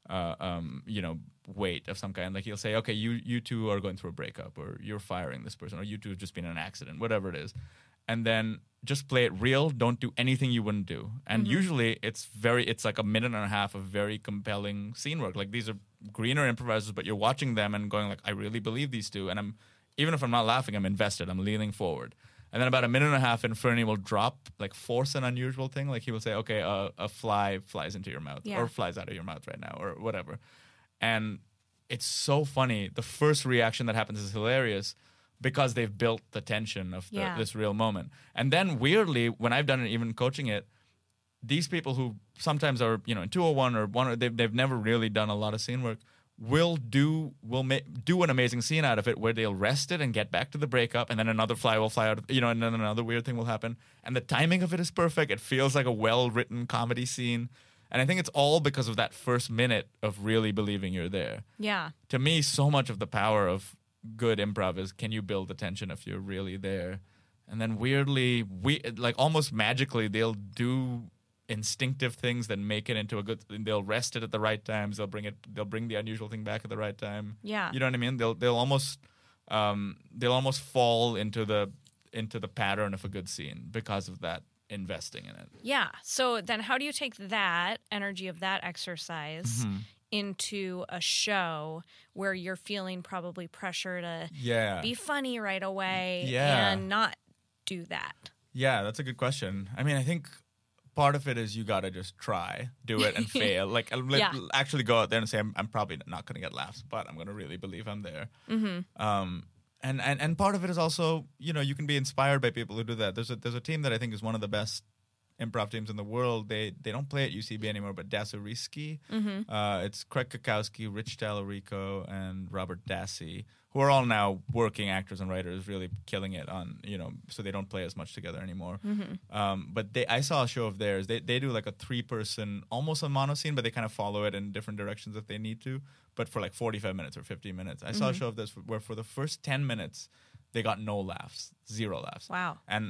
uh, um, you know, weight of some kind. Like he'll say, okay, you you two are going through a breakup, or you're firing this person, or you two have just been in an accident, whatever it is. And then just play it real. Don't do anything you wouldn't do. And mm-hmm. usually it's very, it's like a minute and a half of very compelling scene work. Like these are greener improvisers, but you're watching them and going like, I really believe these two. And I'm, even if I'm not laughing, I'm invested. I'm leaning forward. And then about a minute and a half in, Fernie will drop, like force an unusual thing. Like he will say, okay, uh, a fly flies into your mouth yeah. or flies out of your mouth right now or whatever. And it's so funny. The first reaction that happens is hilarious, because they've built the tension of the, yeah. this real moment. And then weirdly, when I've done it, even coaching it, these people who sometimes are, you know, in two oh one or one, or they've, they've never really done a lot of scene work, will do will ma- do an amazing scene out of it where they'll rest it and get back to the breakup, and then another fly will fly out, of, you know, and then another weird thing will happen. And the timing of it is perfect. It feels like a well-written comedy scene. And I think it's all because of that first minute of really believing you're there. Yeah. To me, so much of the power of good improv is, can you build the tension if you're really there? And then weirdly, we like almost magically, they'll do instinctive things that make it into a good. They'll rest it at the right times. They'll bring it. They'll bring the unusual thing back at the right time. Yeah, you know what I mean. They'll they'll almost um, they'll almost fall into the into the pattern of a good scene because of that investing in it. Yeah. So then, how do you take that energy of that exercise Mm-hmm. into a show where you're feeling probably pressure to yeah. be funny right away yeah. and not do that? Yeah, that's a good question. I mean, I think part of it is you got to just try, do it and fail. Like, like yeah. actually go out there and say, I'm, I'm probably not going to get laughs, but I'm going to really believe I'm there. Mm-hmm. Um, and, and, and part of it is also, you know, you can be inspired by people who do that. There's a, there's a team that I think is one of the best improv teams in the world. They they don't play at U C B anymore, but Dasariski. Mm-hmm. Uh, it's Craig Kakowski, Rich Tallarico, and Robert Dassey, who are all now working actors and writers, really killing it on, you know, so they don't play as much together anymore. Mm-hmm. Um, but they, I saw a show of theirs. They they do like a three-person, almost a mono scene, but they kind of follow it in different directions if they need to, but for like forty-five minutes or fifty minutes. I saw Mm-hmm. a show of this where for the first ten minutes, they got no laughs, zero laughs. Wow. And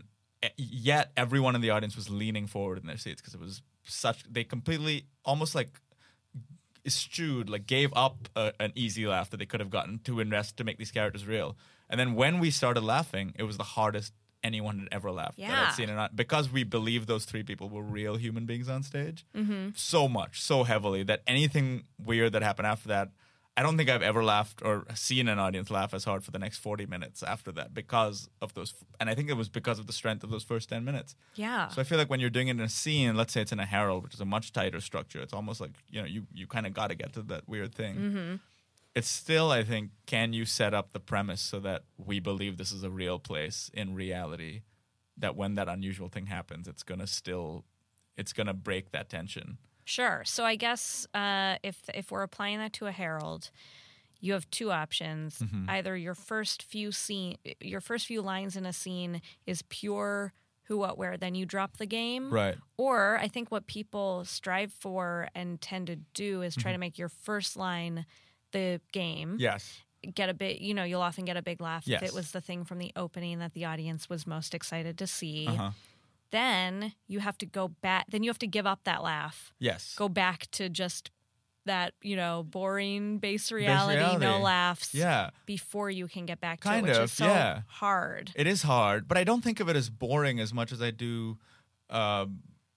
yet everyone in the audience was leaning forward in their seats because it was such, they completely almost like eschewed, like gave up a, an easy laugh that they could have gotten to invest to make these characters real. And then when we started laughing, it was the hardest anyone had ever laughed yeah. that I'd seen it, because we believed those three people were real human beings on stage mm-hmm. so much, so heavily, that anything weird that happened after that, I don't think I've ever laughed or seen an audience laugh as hard for the next forty minutes after that because of those. And I think it was because of the strength of those first ten minutes. Yeah. So I feel like when you're doing it in a scene, let's say it's in a Herald, which is a much tighter structure, it's almost like, you know, you, you kind of got to get to that weird thing. Mm-hmm. It's still, I think, can you set up the premise so that we believe this is a real place in reality, that when that unusual thing happens, it's going to still, it's going to break that tension. Sure. So I guess uh, if if we're applying that to a Herald, you have two options. Mm-hmm. Either your first few scene, your first few lines in a scene is pure who, what, where. Then you drop the game. Right. Or I think what people strive for and tend to do is try Mm-hmm. to make your first line the game. Yes. Get a bit, you know, you'll often get a big laugh Yes. if it was the thing from the opening that the audience was most excited to see. Uh-huh. Then you have to go back. Then you have to give up that laugh. Yes. Go back to just that, you know, boring base reality, reality. no laughs. Yeah. Before you can get back to Kind it, which of, is so yeah. hard. It is hard, but I don't think of it as boring as much as I do. Uh,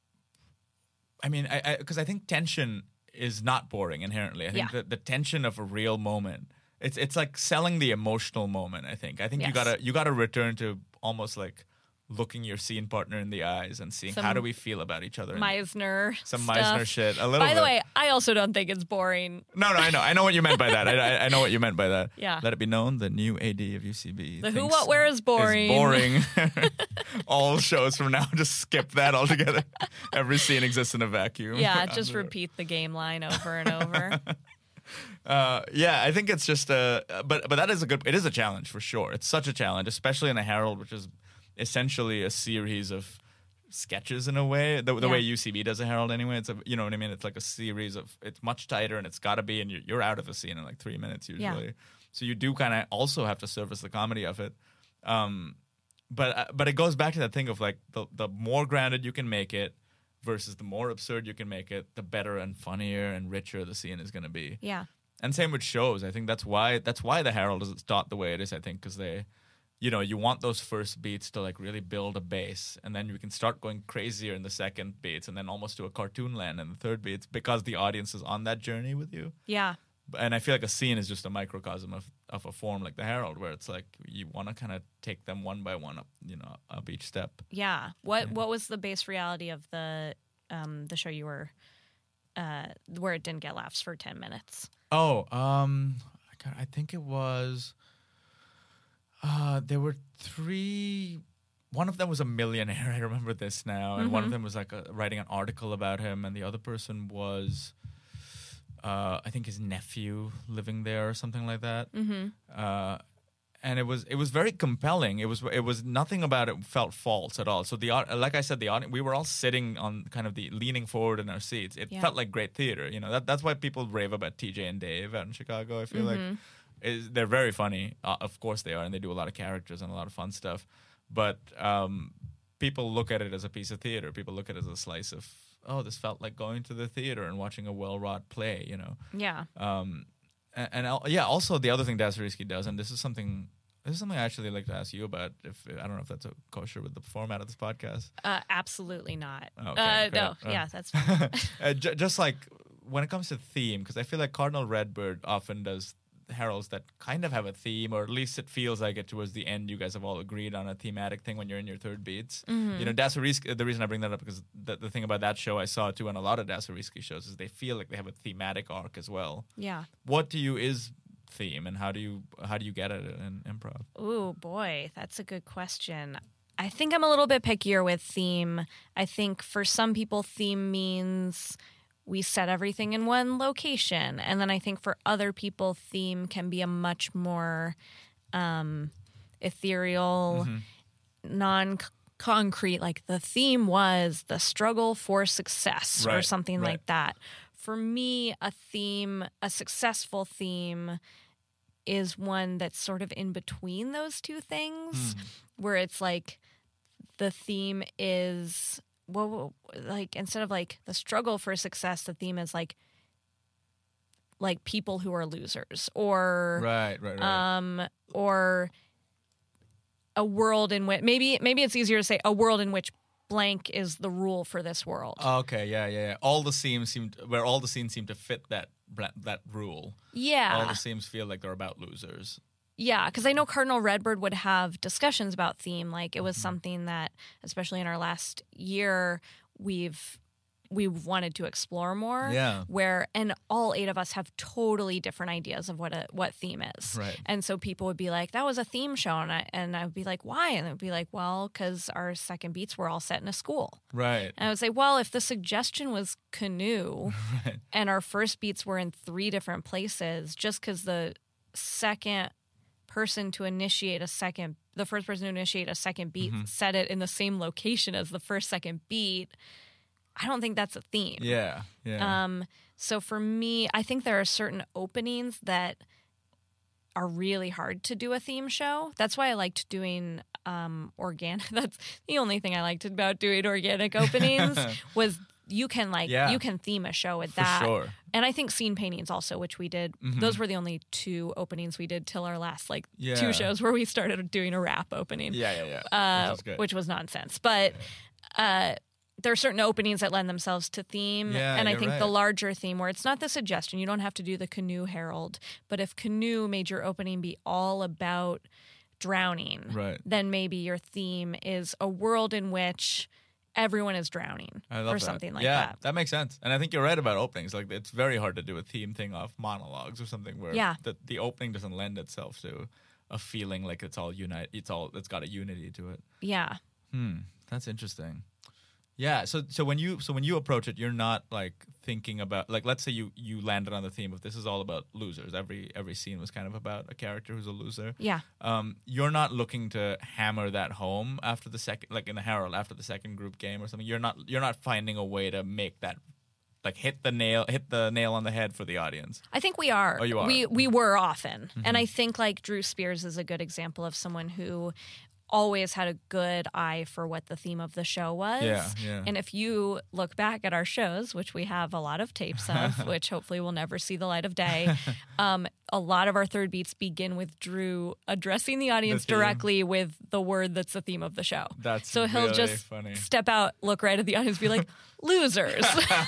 I mean, I because I, I think tension is not boring inherently. I think Yeah. that the tension of a real moment, it's it's like selling the emotional moment. I think. I think you Yes. gotta you gotta return to almost like looking your scene partner in the eyes and seeing Some how do we feel about each other. Meisner Some stuff. Meisner shit. A little By the bit. way, I also don't think it's boring. No, no, I know. I know what you meant by that. I, I, I know what you meant by that. Yeah. Let it be known, the new A D of U C B. The who, thinks what, where is boring. Is boring. All shows from now, just skip that altogether. Every scene exists in a vacuum. Yeah, just repeat the game line over and over. Uh, yeah, I think it's just a, but but that is a good. It is a challenge for sure. It's such a challenge, especially in a Herald, which is essentially a series of sketches in a way. The, the Yeah. way U C B does a Herald anyway. It's a, you know what I mean. It's like a series of. It's much tighter, and it's got to be, and you're, you're out of the scene in like three minutes usually. Yeah. So you do kind of also have to service the comedy of it. Um, but uh, but it goes back to that thing of like the the more grounded you can make it, versus the more absurd you can make it, the better and funnier and richer the scene is going to be. Yeah. And same with shows. I think that's why that's why the Herald is taught the way it is, I think, because they, you know, you want those first beats to like really build a base, and then you can start going crazier in the second beats, and then almost to a cartoon land in the third beats because the audience is on that journey with you. Yeah. And I feel like a scene is just a microcosm of, of a form like the Herald, where it's like you want to kind of take them one by one up, you know, up each step. Yeah. What Yeah. What was the base reality of the um, the show you were uh, where it didn't get laughs for ten minutes? Oh, um, I, can't- I think it was. Uh, there were three. One of them was a millionaire. I remember this now, and one of them was like a, writing an article about him, and the other person was. Uh, I think his nephew living there or something like that. Mm-hmm. Uh, and it was it was very compelling. It was it was nothing about it felt false at all. So the au- like I said, the audience, we were all sitting on kind of the leaning forward in our seats. It Yeah. felt like great theater. You know that that's why people rave about T J and Dave out in Chicago. I feel like is they're very funny. Uh, of course they are, and they do a lot of characters and a lot of fun stuff. But um, people look at it as a piece of theater. People look at it as a slice of. Oh, this felt like going to the theater and watching a well-wrought play, you know. Yeah. Um, and, and I'll- yeah, also the other thing Dostoevsky does, and this is something this is something I actually like to ask you about. If I don't know if that's a kosher with the format of this podcast. Uh, absolutely not. Okay, uh, great. no. Uh, Yeah, that's fine. uh, j- just like when it comes to theme, because I feel like Cardinal Redbird often does heralds that kind of have a theme, or at least it feels like it towards the end. You guys have all agreed on a thematic thing when you're in your third beats. You know, Dostoevsky, the reason I bring that up because the, the thing about that show I saw too, and a lot of Dostoevsky shows, is they feel like they have a thematic arc as well. Yeah. What to you is theme, and how do you how do you get it in improv? Ooh, boy, that's a good question. I think I'm a little bit pickier with theme. I think for some people, theme means we set everything in one location. And then I think for other people, theme can be a much more um, ethereal, non-concrete, like the theme was the struggle for success or Right, something right. like that. For me, a theme, a successful theme is one that's sort of in between those two things, where it's like the theme is, well, like instead of like the struggle for success, the theme is like like people who are losers, or Right, right, right. um, or a world in which maybe maybe it's easier to say a world in which blank is the rule for this world. okay, yeah, yeah, yeah. All the scenes seem to, where all the scenes seem to fit that bla- that rule. yeah, All the scenes feel like they're about losers. Yeah, because I know Cardinal Redbird would have discussions about theme. Like it was something that, especially in our last year, we've we've wanted to explore more. Yeah. Where and all eight of us have totally different ideas of what a what theme is. Right. And so people would be like, "That was a theme show," and I and I would be like, "Why?" And they would be like, "Well, because our second beats were all set in a school." Right. And I would say, "Well, if the suggestion was canoe, and our first beats were in three different places, just because the second person to initiate a second, the first person to initiate a second beat set it in the same location as the first second beat, I don't think that's a theme." Yeah, yeah. Um, so for me, I think there are certain openings that are really hard to do a theme show. That's why I liked doing um, organic. That's the only thing I liked about doing organic openings was you can like Yeah. you can theme a show with For that. sure. And I think scene paintings also, which we did. Those were the only two openings we did till our last like Yeah. two shows where we started doing a rap opening yeah, yeah, yeah. uh, Which is good. which was nonsense. But uh, there are certain openings that lend themselves to theme. Yeah, and I you're think right. the larger theme, where it's not the suggestion, you don't have to do the canoe herald, but if canoe made your opening be all about drowning, Right. then maybe your theme is a world in which everyone is drowning I love or that. something like yeah, that. that makes sense. And I think you're right about openings. Like it's very hard to do a theme thing off monologues or something where Yeah. the, the opening doesn't lend itself to a feeling like it's all unite. It's all it's got a unity to it. Yeah. Hmm, that's interesting. Yeah, so so when you so when you approach it, you're not like thinking about like let's say you you landed on the theme of this is all about losers. Every every scene was kind of about a character who's a loser. Yeah. Um, you're not looking to hammer that home after the second, like in the Herald after the second group game or something. You're not you're not finding a way to make that like hit the nail hit the nail on the head for the audience. I think we are. Oh, you are? We we were often, and I think like Drew Spears is a good example of someone who always had a good eye for what the theme of the show was. Yeah, yeah. And if you look back at our shows, which we have a lot of tapes of, which hopefully will never see the light of day, um, a lot of our third beats begin with Drew addressing the audience The theme. directly with the word that's the theme of the show. That's so he'll really just funny. step out, look right at the audience, be like, losers.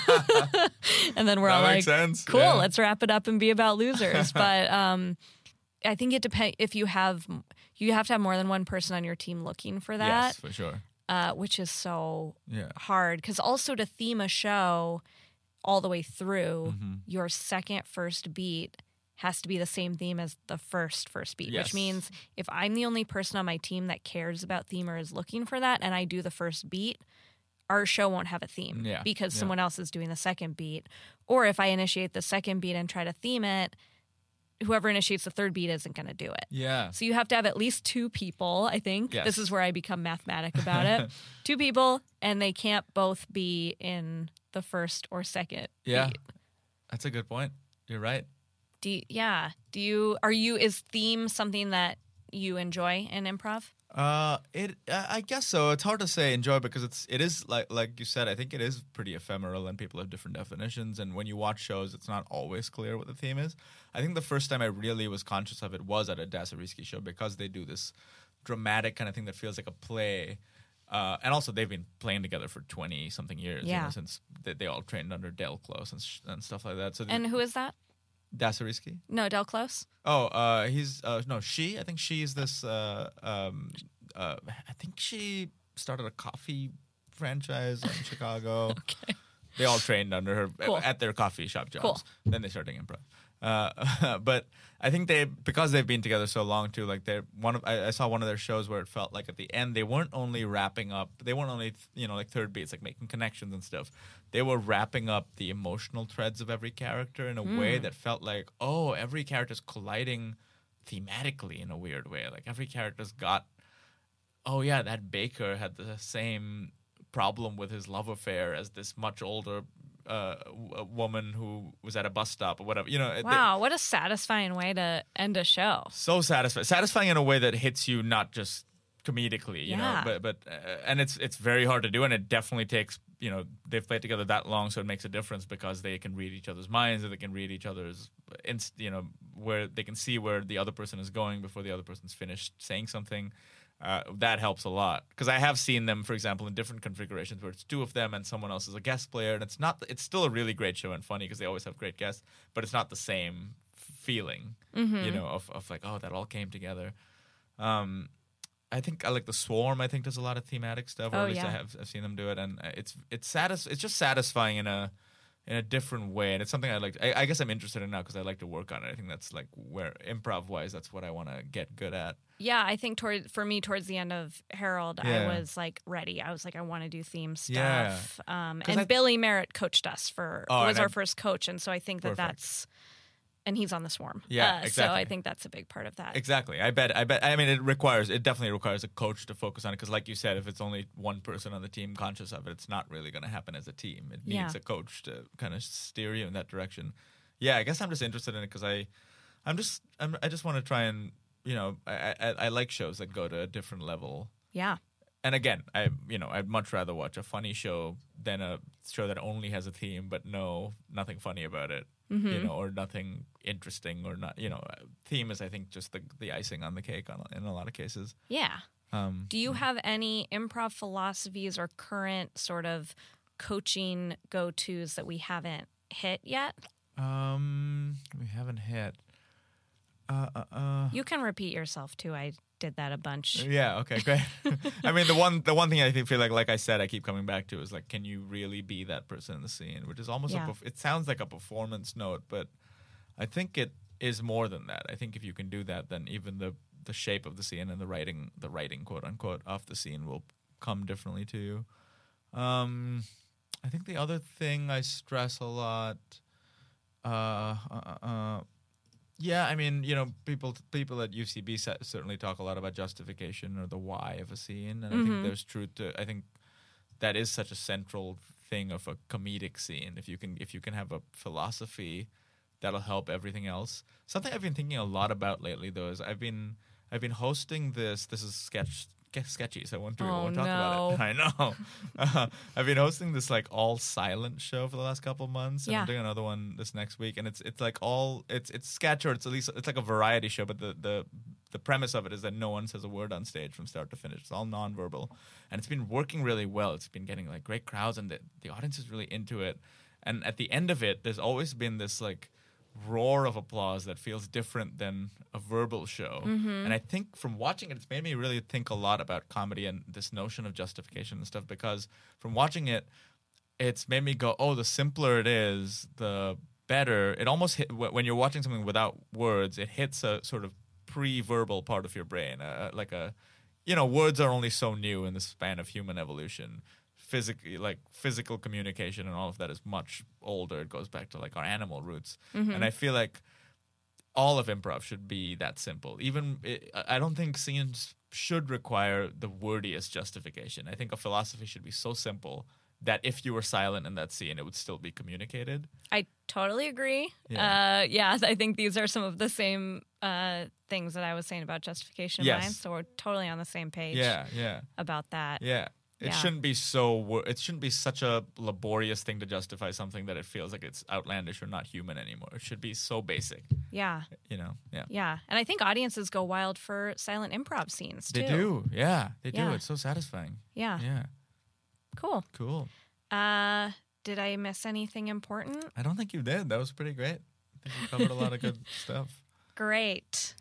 And then we're That all like, makes sense. cool, Yeah. let's wrap it up and be about losers. But um, I think it depends if you have, you have to have more than one person on your team looking for that, Yes, for sure. uh, which is so Yeah. hard. Because also to theme a show all the way through, Mm-hmm. your second first beat has to be the same theme as the first first beat, Yes. which means if I'm the only person on my team that cares about theme or is looking for that, and I do the first beat, our show won't have a theme Yeah, because yeah. someone else is doing the second beat. Or if I initiate the second beat and try to theme it, whoever initiates the third beat isn't going to do it. Yeah. So you have to have at least two people, I think. Yes. This is where I become mathematic about it. Two people, and they can't both be in the first or second Yeah. beat. That's a good point. You're right. Do you, yeah. Do you are you is theme something that you enjoy in improv? Uh, it uh, I guess so. It's hard to say enjoy because it's it is like like you said. I think it is pretty ephemeral and people have different definitions. And when you watch shows, it's not always clear what the theme is. I think the first time I really was conscious of it was at a Dasariski show because they do this dramatic kind of thing that feels like a play. Uh, and also they've been playing together for twenty something years. You Yeah. know, since they, they all trained under Del Close and, sh- and stuff like that. So And who is that? Dasariski? No, Del Close. Oh, uh, he's uh, no, she. I think she's this. Uh, um, uh, I think she started a coffee franchise in Chicago. Okay. They all trained under her Cool. at their coffee shop jobs. Cool. Then they started doing improv. Uh, but I think they because they've been together so long too. Like they're one of I, I saw one of their shows where it felt like at the end they weren't only wrapping up. They weren't only you know like third beats like making connections and stuff. They were wrapping up the emotional threads of every character in a way that felt like oh every character's colliding thematically in a weird way. Like every character's got oh yeah that baker had the same problem with his love affair as this much older uh, w- woman who was at a bus stop or whatever. You know, they- Wow, what a satisfying way to end a show. so satisfying, satisfying in a way that hits you not just comedically, you Yeah. know, but but uh, and it's it's very hard to do, and it definitely takes you know they've played together that long, so it makes a difference because they can read each other's minds, and they can read each other's, inst- you know, where they can see where the other person is going before the other person's finished saying something. Uh, that helps a lot because I have seen them, for example, in different configurations where it's two of them and someone else is a guest player, and it's not. It's still a really great show and funny because they always have great guests, but it's not the same feeling, you know, of of like oh that all came together. Um, I think I like the Swarm. I think does a lot of thematic stuff, or Oh, at least I yeah. have I've seen them do it, and uh, it's it's satis- It's just satisfying in a in a different way, and it's something I like. I, I guess I'm interested in now because I like to work on it. I think that's like where improv wise, that's what I want to get good at. Yeah, I think toward for me towards the end of Harold, Yeah. I was like ready. I was like, I want to do theme Yeah. stuff. Um, 'Cause and I- Billy Merritt coached us for Oh, was and our I- first coach, and so I think that Perfect. that's and he's on the Swarm. Yeah, uh, So I exactly. think that's a big part of that. Exactly. I bet. I bet. I mean, it requires. It definitely requires a coach to focus on it because, like you said, if it's only one person on the team conscious of it, it's not really going to happen as a team. It needs Yeah. a coach to kind of steer you in that direction. Yeah, I guess I'm just interested in it because I, I'm just, I'm, I just want to try and, you know, I, I, I like shows that go to a different level. Yeah. And again, I, you know, I'd much rather watch a funny show than a show that only has a theme but no, nothing funny about it. You know, or nothing interesting, or not. You know, theme is I think just the the icing on the cake on, in a lot of cases. Yeah. Um, Do you have any improv philosophies or current sort of coaching go tos that we haven't hit yet? um, we haven't hit. Uh, uh, uh. You can repeat yourself too. I did that a bunch. Yeah. Okay. Great. I mean, the one the one thing I think feel like, like I said, I keep coming back to is like, can you really be that person in the scene? Which is almost Yeah. a perf- it sounds like a performance note, but I think it is more than that. I think if you can do that, then even the the shape of the scene and the writing, the writing quote unquote of the scene will come differently to you. Um, I think the other thing I stress a lot. Uh, uh, uh, yeah, I mean, you know, people people at U C B sa- certainly talk a lot about justification or the why of a scene, and I think there's truth to. I think that is such a central thing of a comedic scene. If you can, if you can have a philosophy, that'll help everything else. Something I've been thinking a lot about lately, though, is I've been I've been hosting this. This is sketch get sketchy, so I won't do it. I Oh, won't talk no. about it. I know. Uh, I've been hosting this like all silent show for the last couple of months, and Yeah. I'm doing another one this next week. And it's it's like all it's it's sketch, or it's at least it's like a variety show. But the the the premise of it is that no one says a word on stage from start to finish. It's all nonverbal, and it's been working really well. It's been getting like great crowds, and the the audience is really into it. And at the end of it, there's always been this like roar of applause that feels different than a verbal show. Mm-hmm. And I think from watching it, it's made me really think a lot about comedy and this notion of justification and stuff, because from watching it, it's made me go, oh, the simpler it is, the better. It almost hit, when you're watching something without words, it hits a sort of pre-verbal part of your brain, uh, like a, you know, words are only so new in the span of human evolution. Physically, like physical communication and all of that is much older. It goes back to like our animal roots. Mm-hmm. And I feel like all of improv should be that simple. Even it, I don't think scenes should require the wordiest justification. I think a philosophy should be so simple that if you were silent in that scene, it would still be communicated. I totally agree. Yeah. Uh, yeah, I think these are some of the same uh, things that I was saying about justification in Yes. mine. So we're totally on the same page Yeah, yeah, about that. yeah. It Yeah. shouldn't be so. wor- It shouldn't be such a laborious thing to justify something that it feels like it's outlandish or not human anymore. It should be so basic, Yeah. you know. Yeah, Yeah. And I think audiences go wild for silent improv scenes too. they do. Yeah, they do. Yeah. It's so satisfying. Yeah. Yeah, Cool. cool. Uh, did I miss anything important? I don't think you did. That was pretty great. I think you covered a lot of good stuff. Great.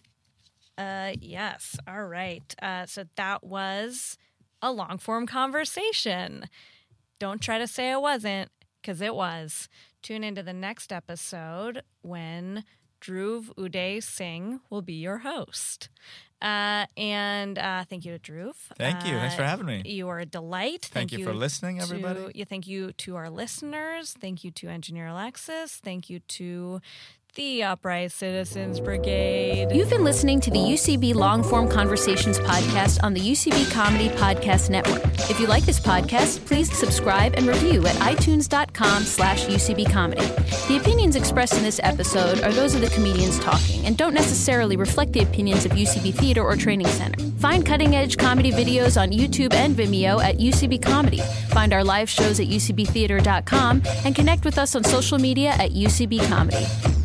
Uh, yes. All right. Uh, so that was a long form conversation. Don't try to say it wasn't, because it was. Tune into the next episode when Dhruv Uday Singh will be your host. Uh, and uh, thank you to Dhruv. Thank you. Thanks for Uh, having me. You are a delight. Thank you for listening, to- everybody. yeah, thank you to our listeners. Thank you to Engineer Alexis. Thank you to the Upright Citizens Brigade. You've been listening to the U C B Long Form Conversations podcast on the U C B Comedy Podcast Network. If you like this podcast, please subscribe and review at itunes.com slash UCB Comedy. The opinions expressed in this episode are those of the comedians talking and don't necessarily reflect the opinions of U C B Theater or Training Center. Find cutting-edge comedy videos on YouTube and Vimeo at U C B Comedy. Find our live shows at U C B theater dot com and connect with us on social media at U C B Comedy.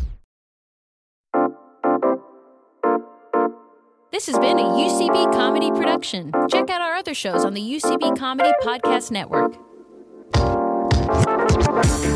This has been a U C B Comedy production. Check out our other shows on the U C B Comedy Podcast Network.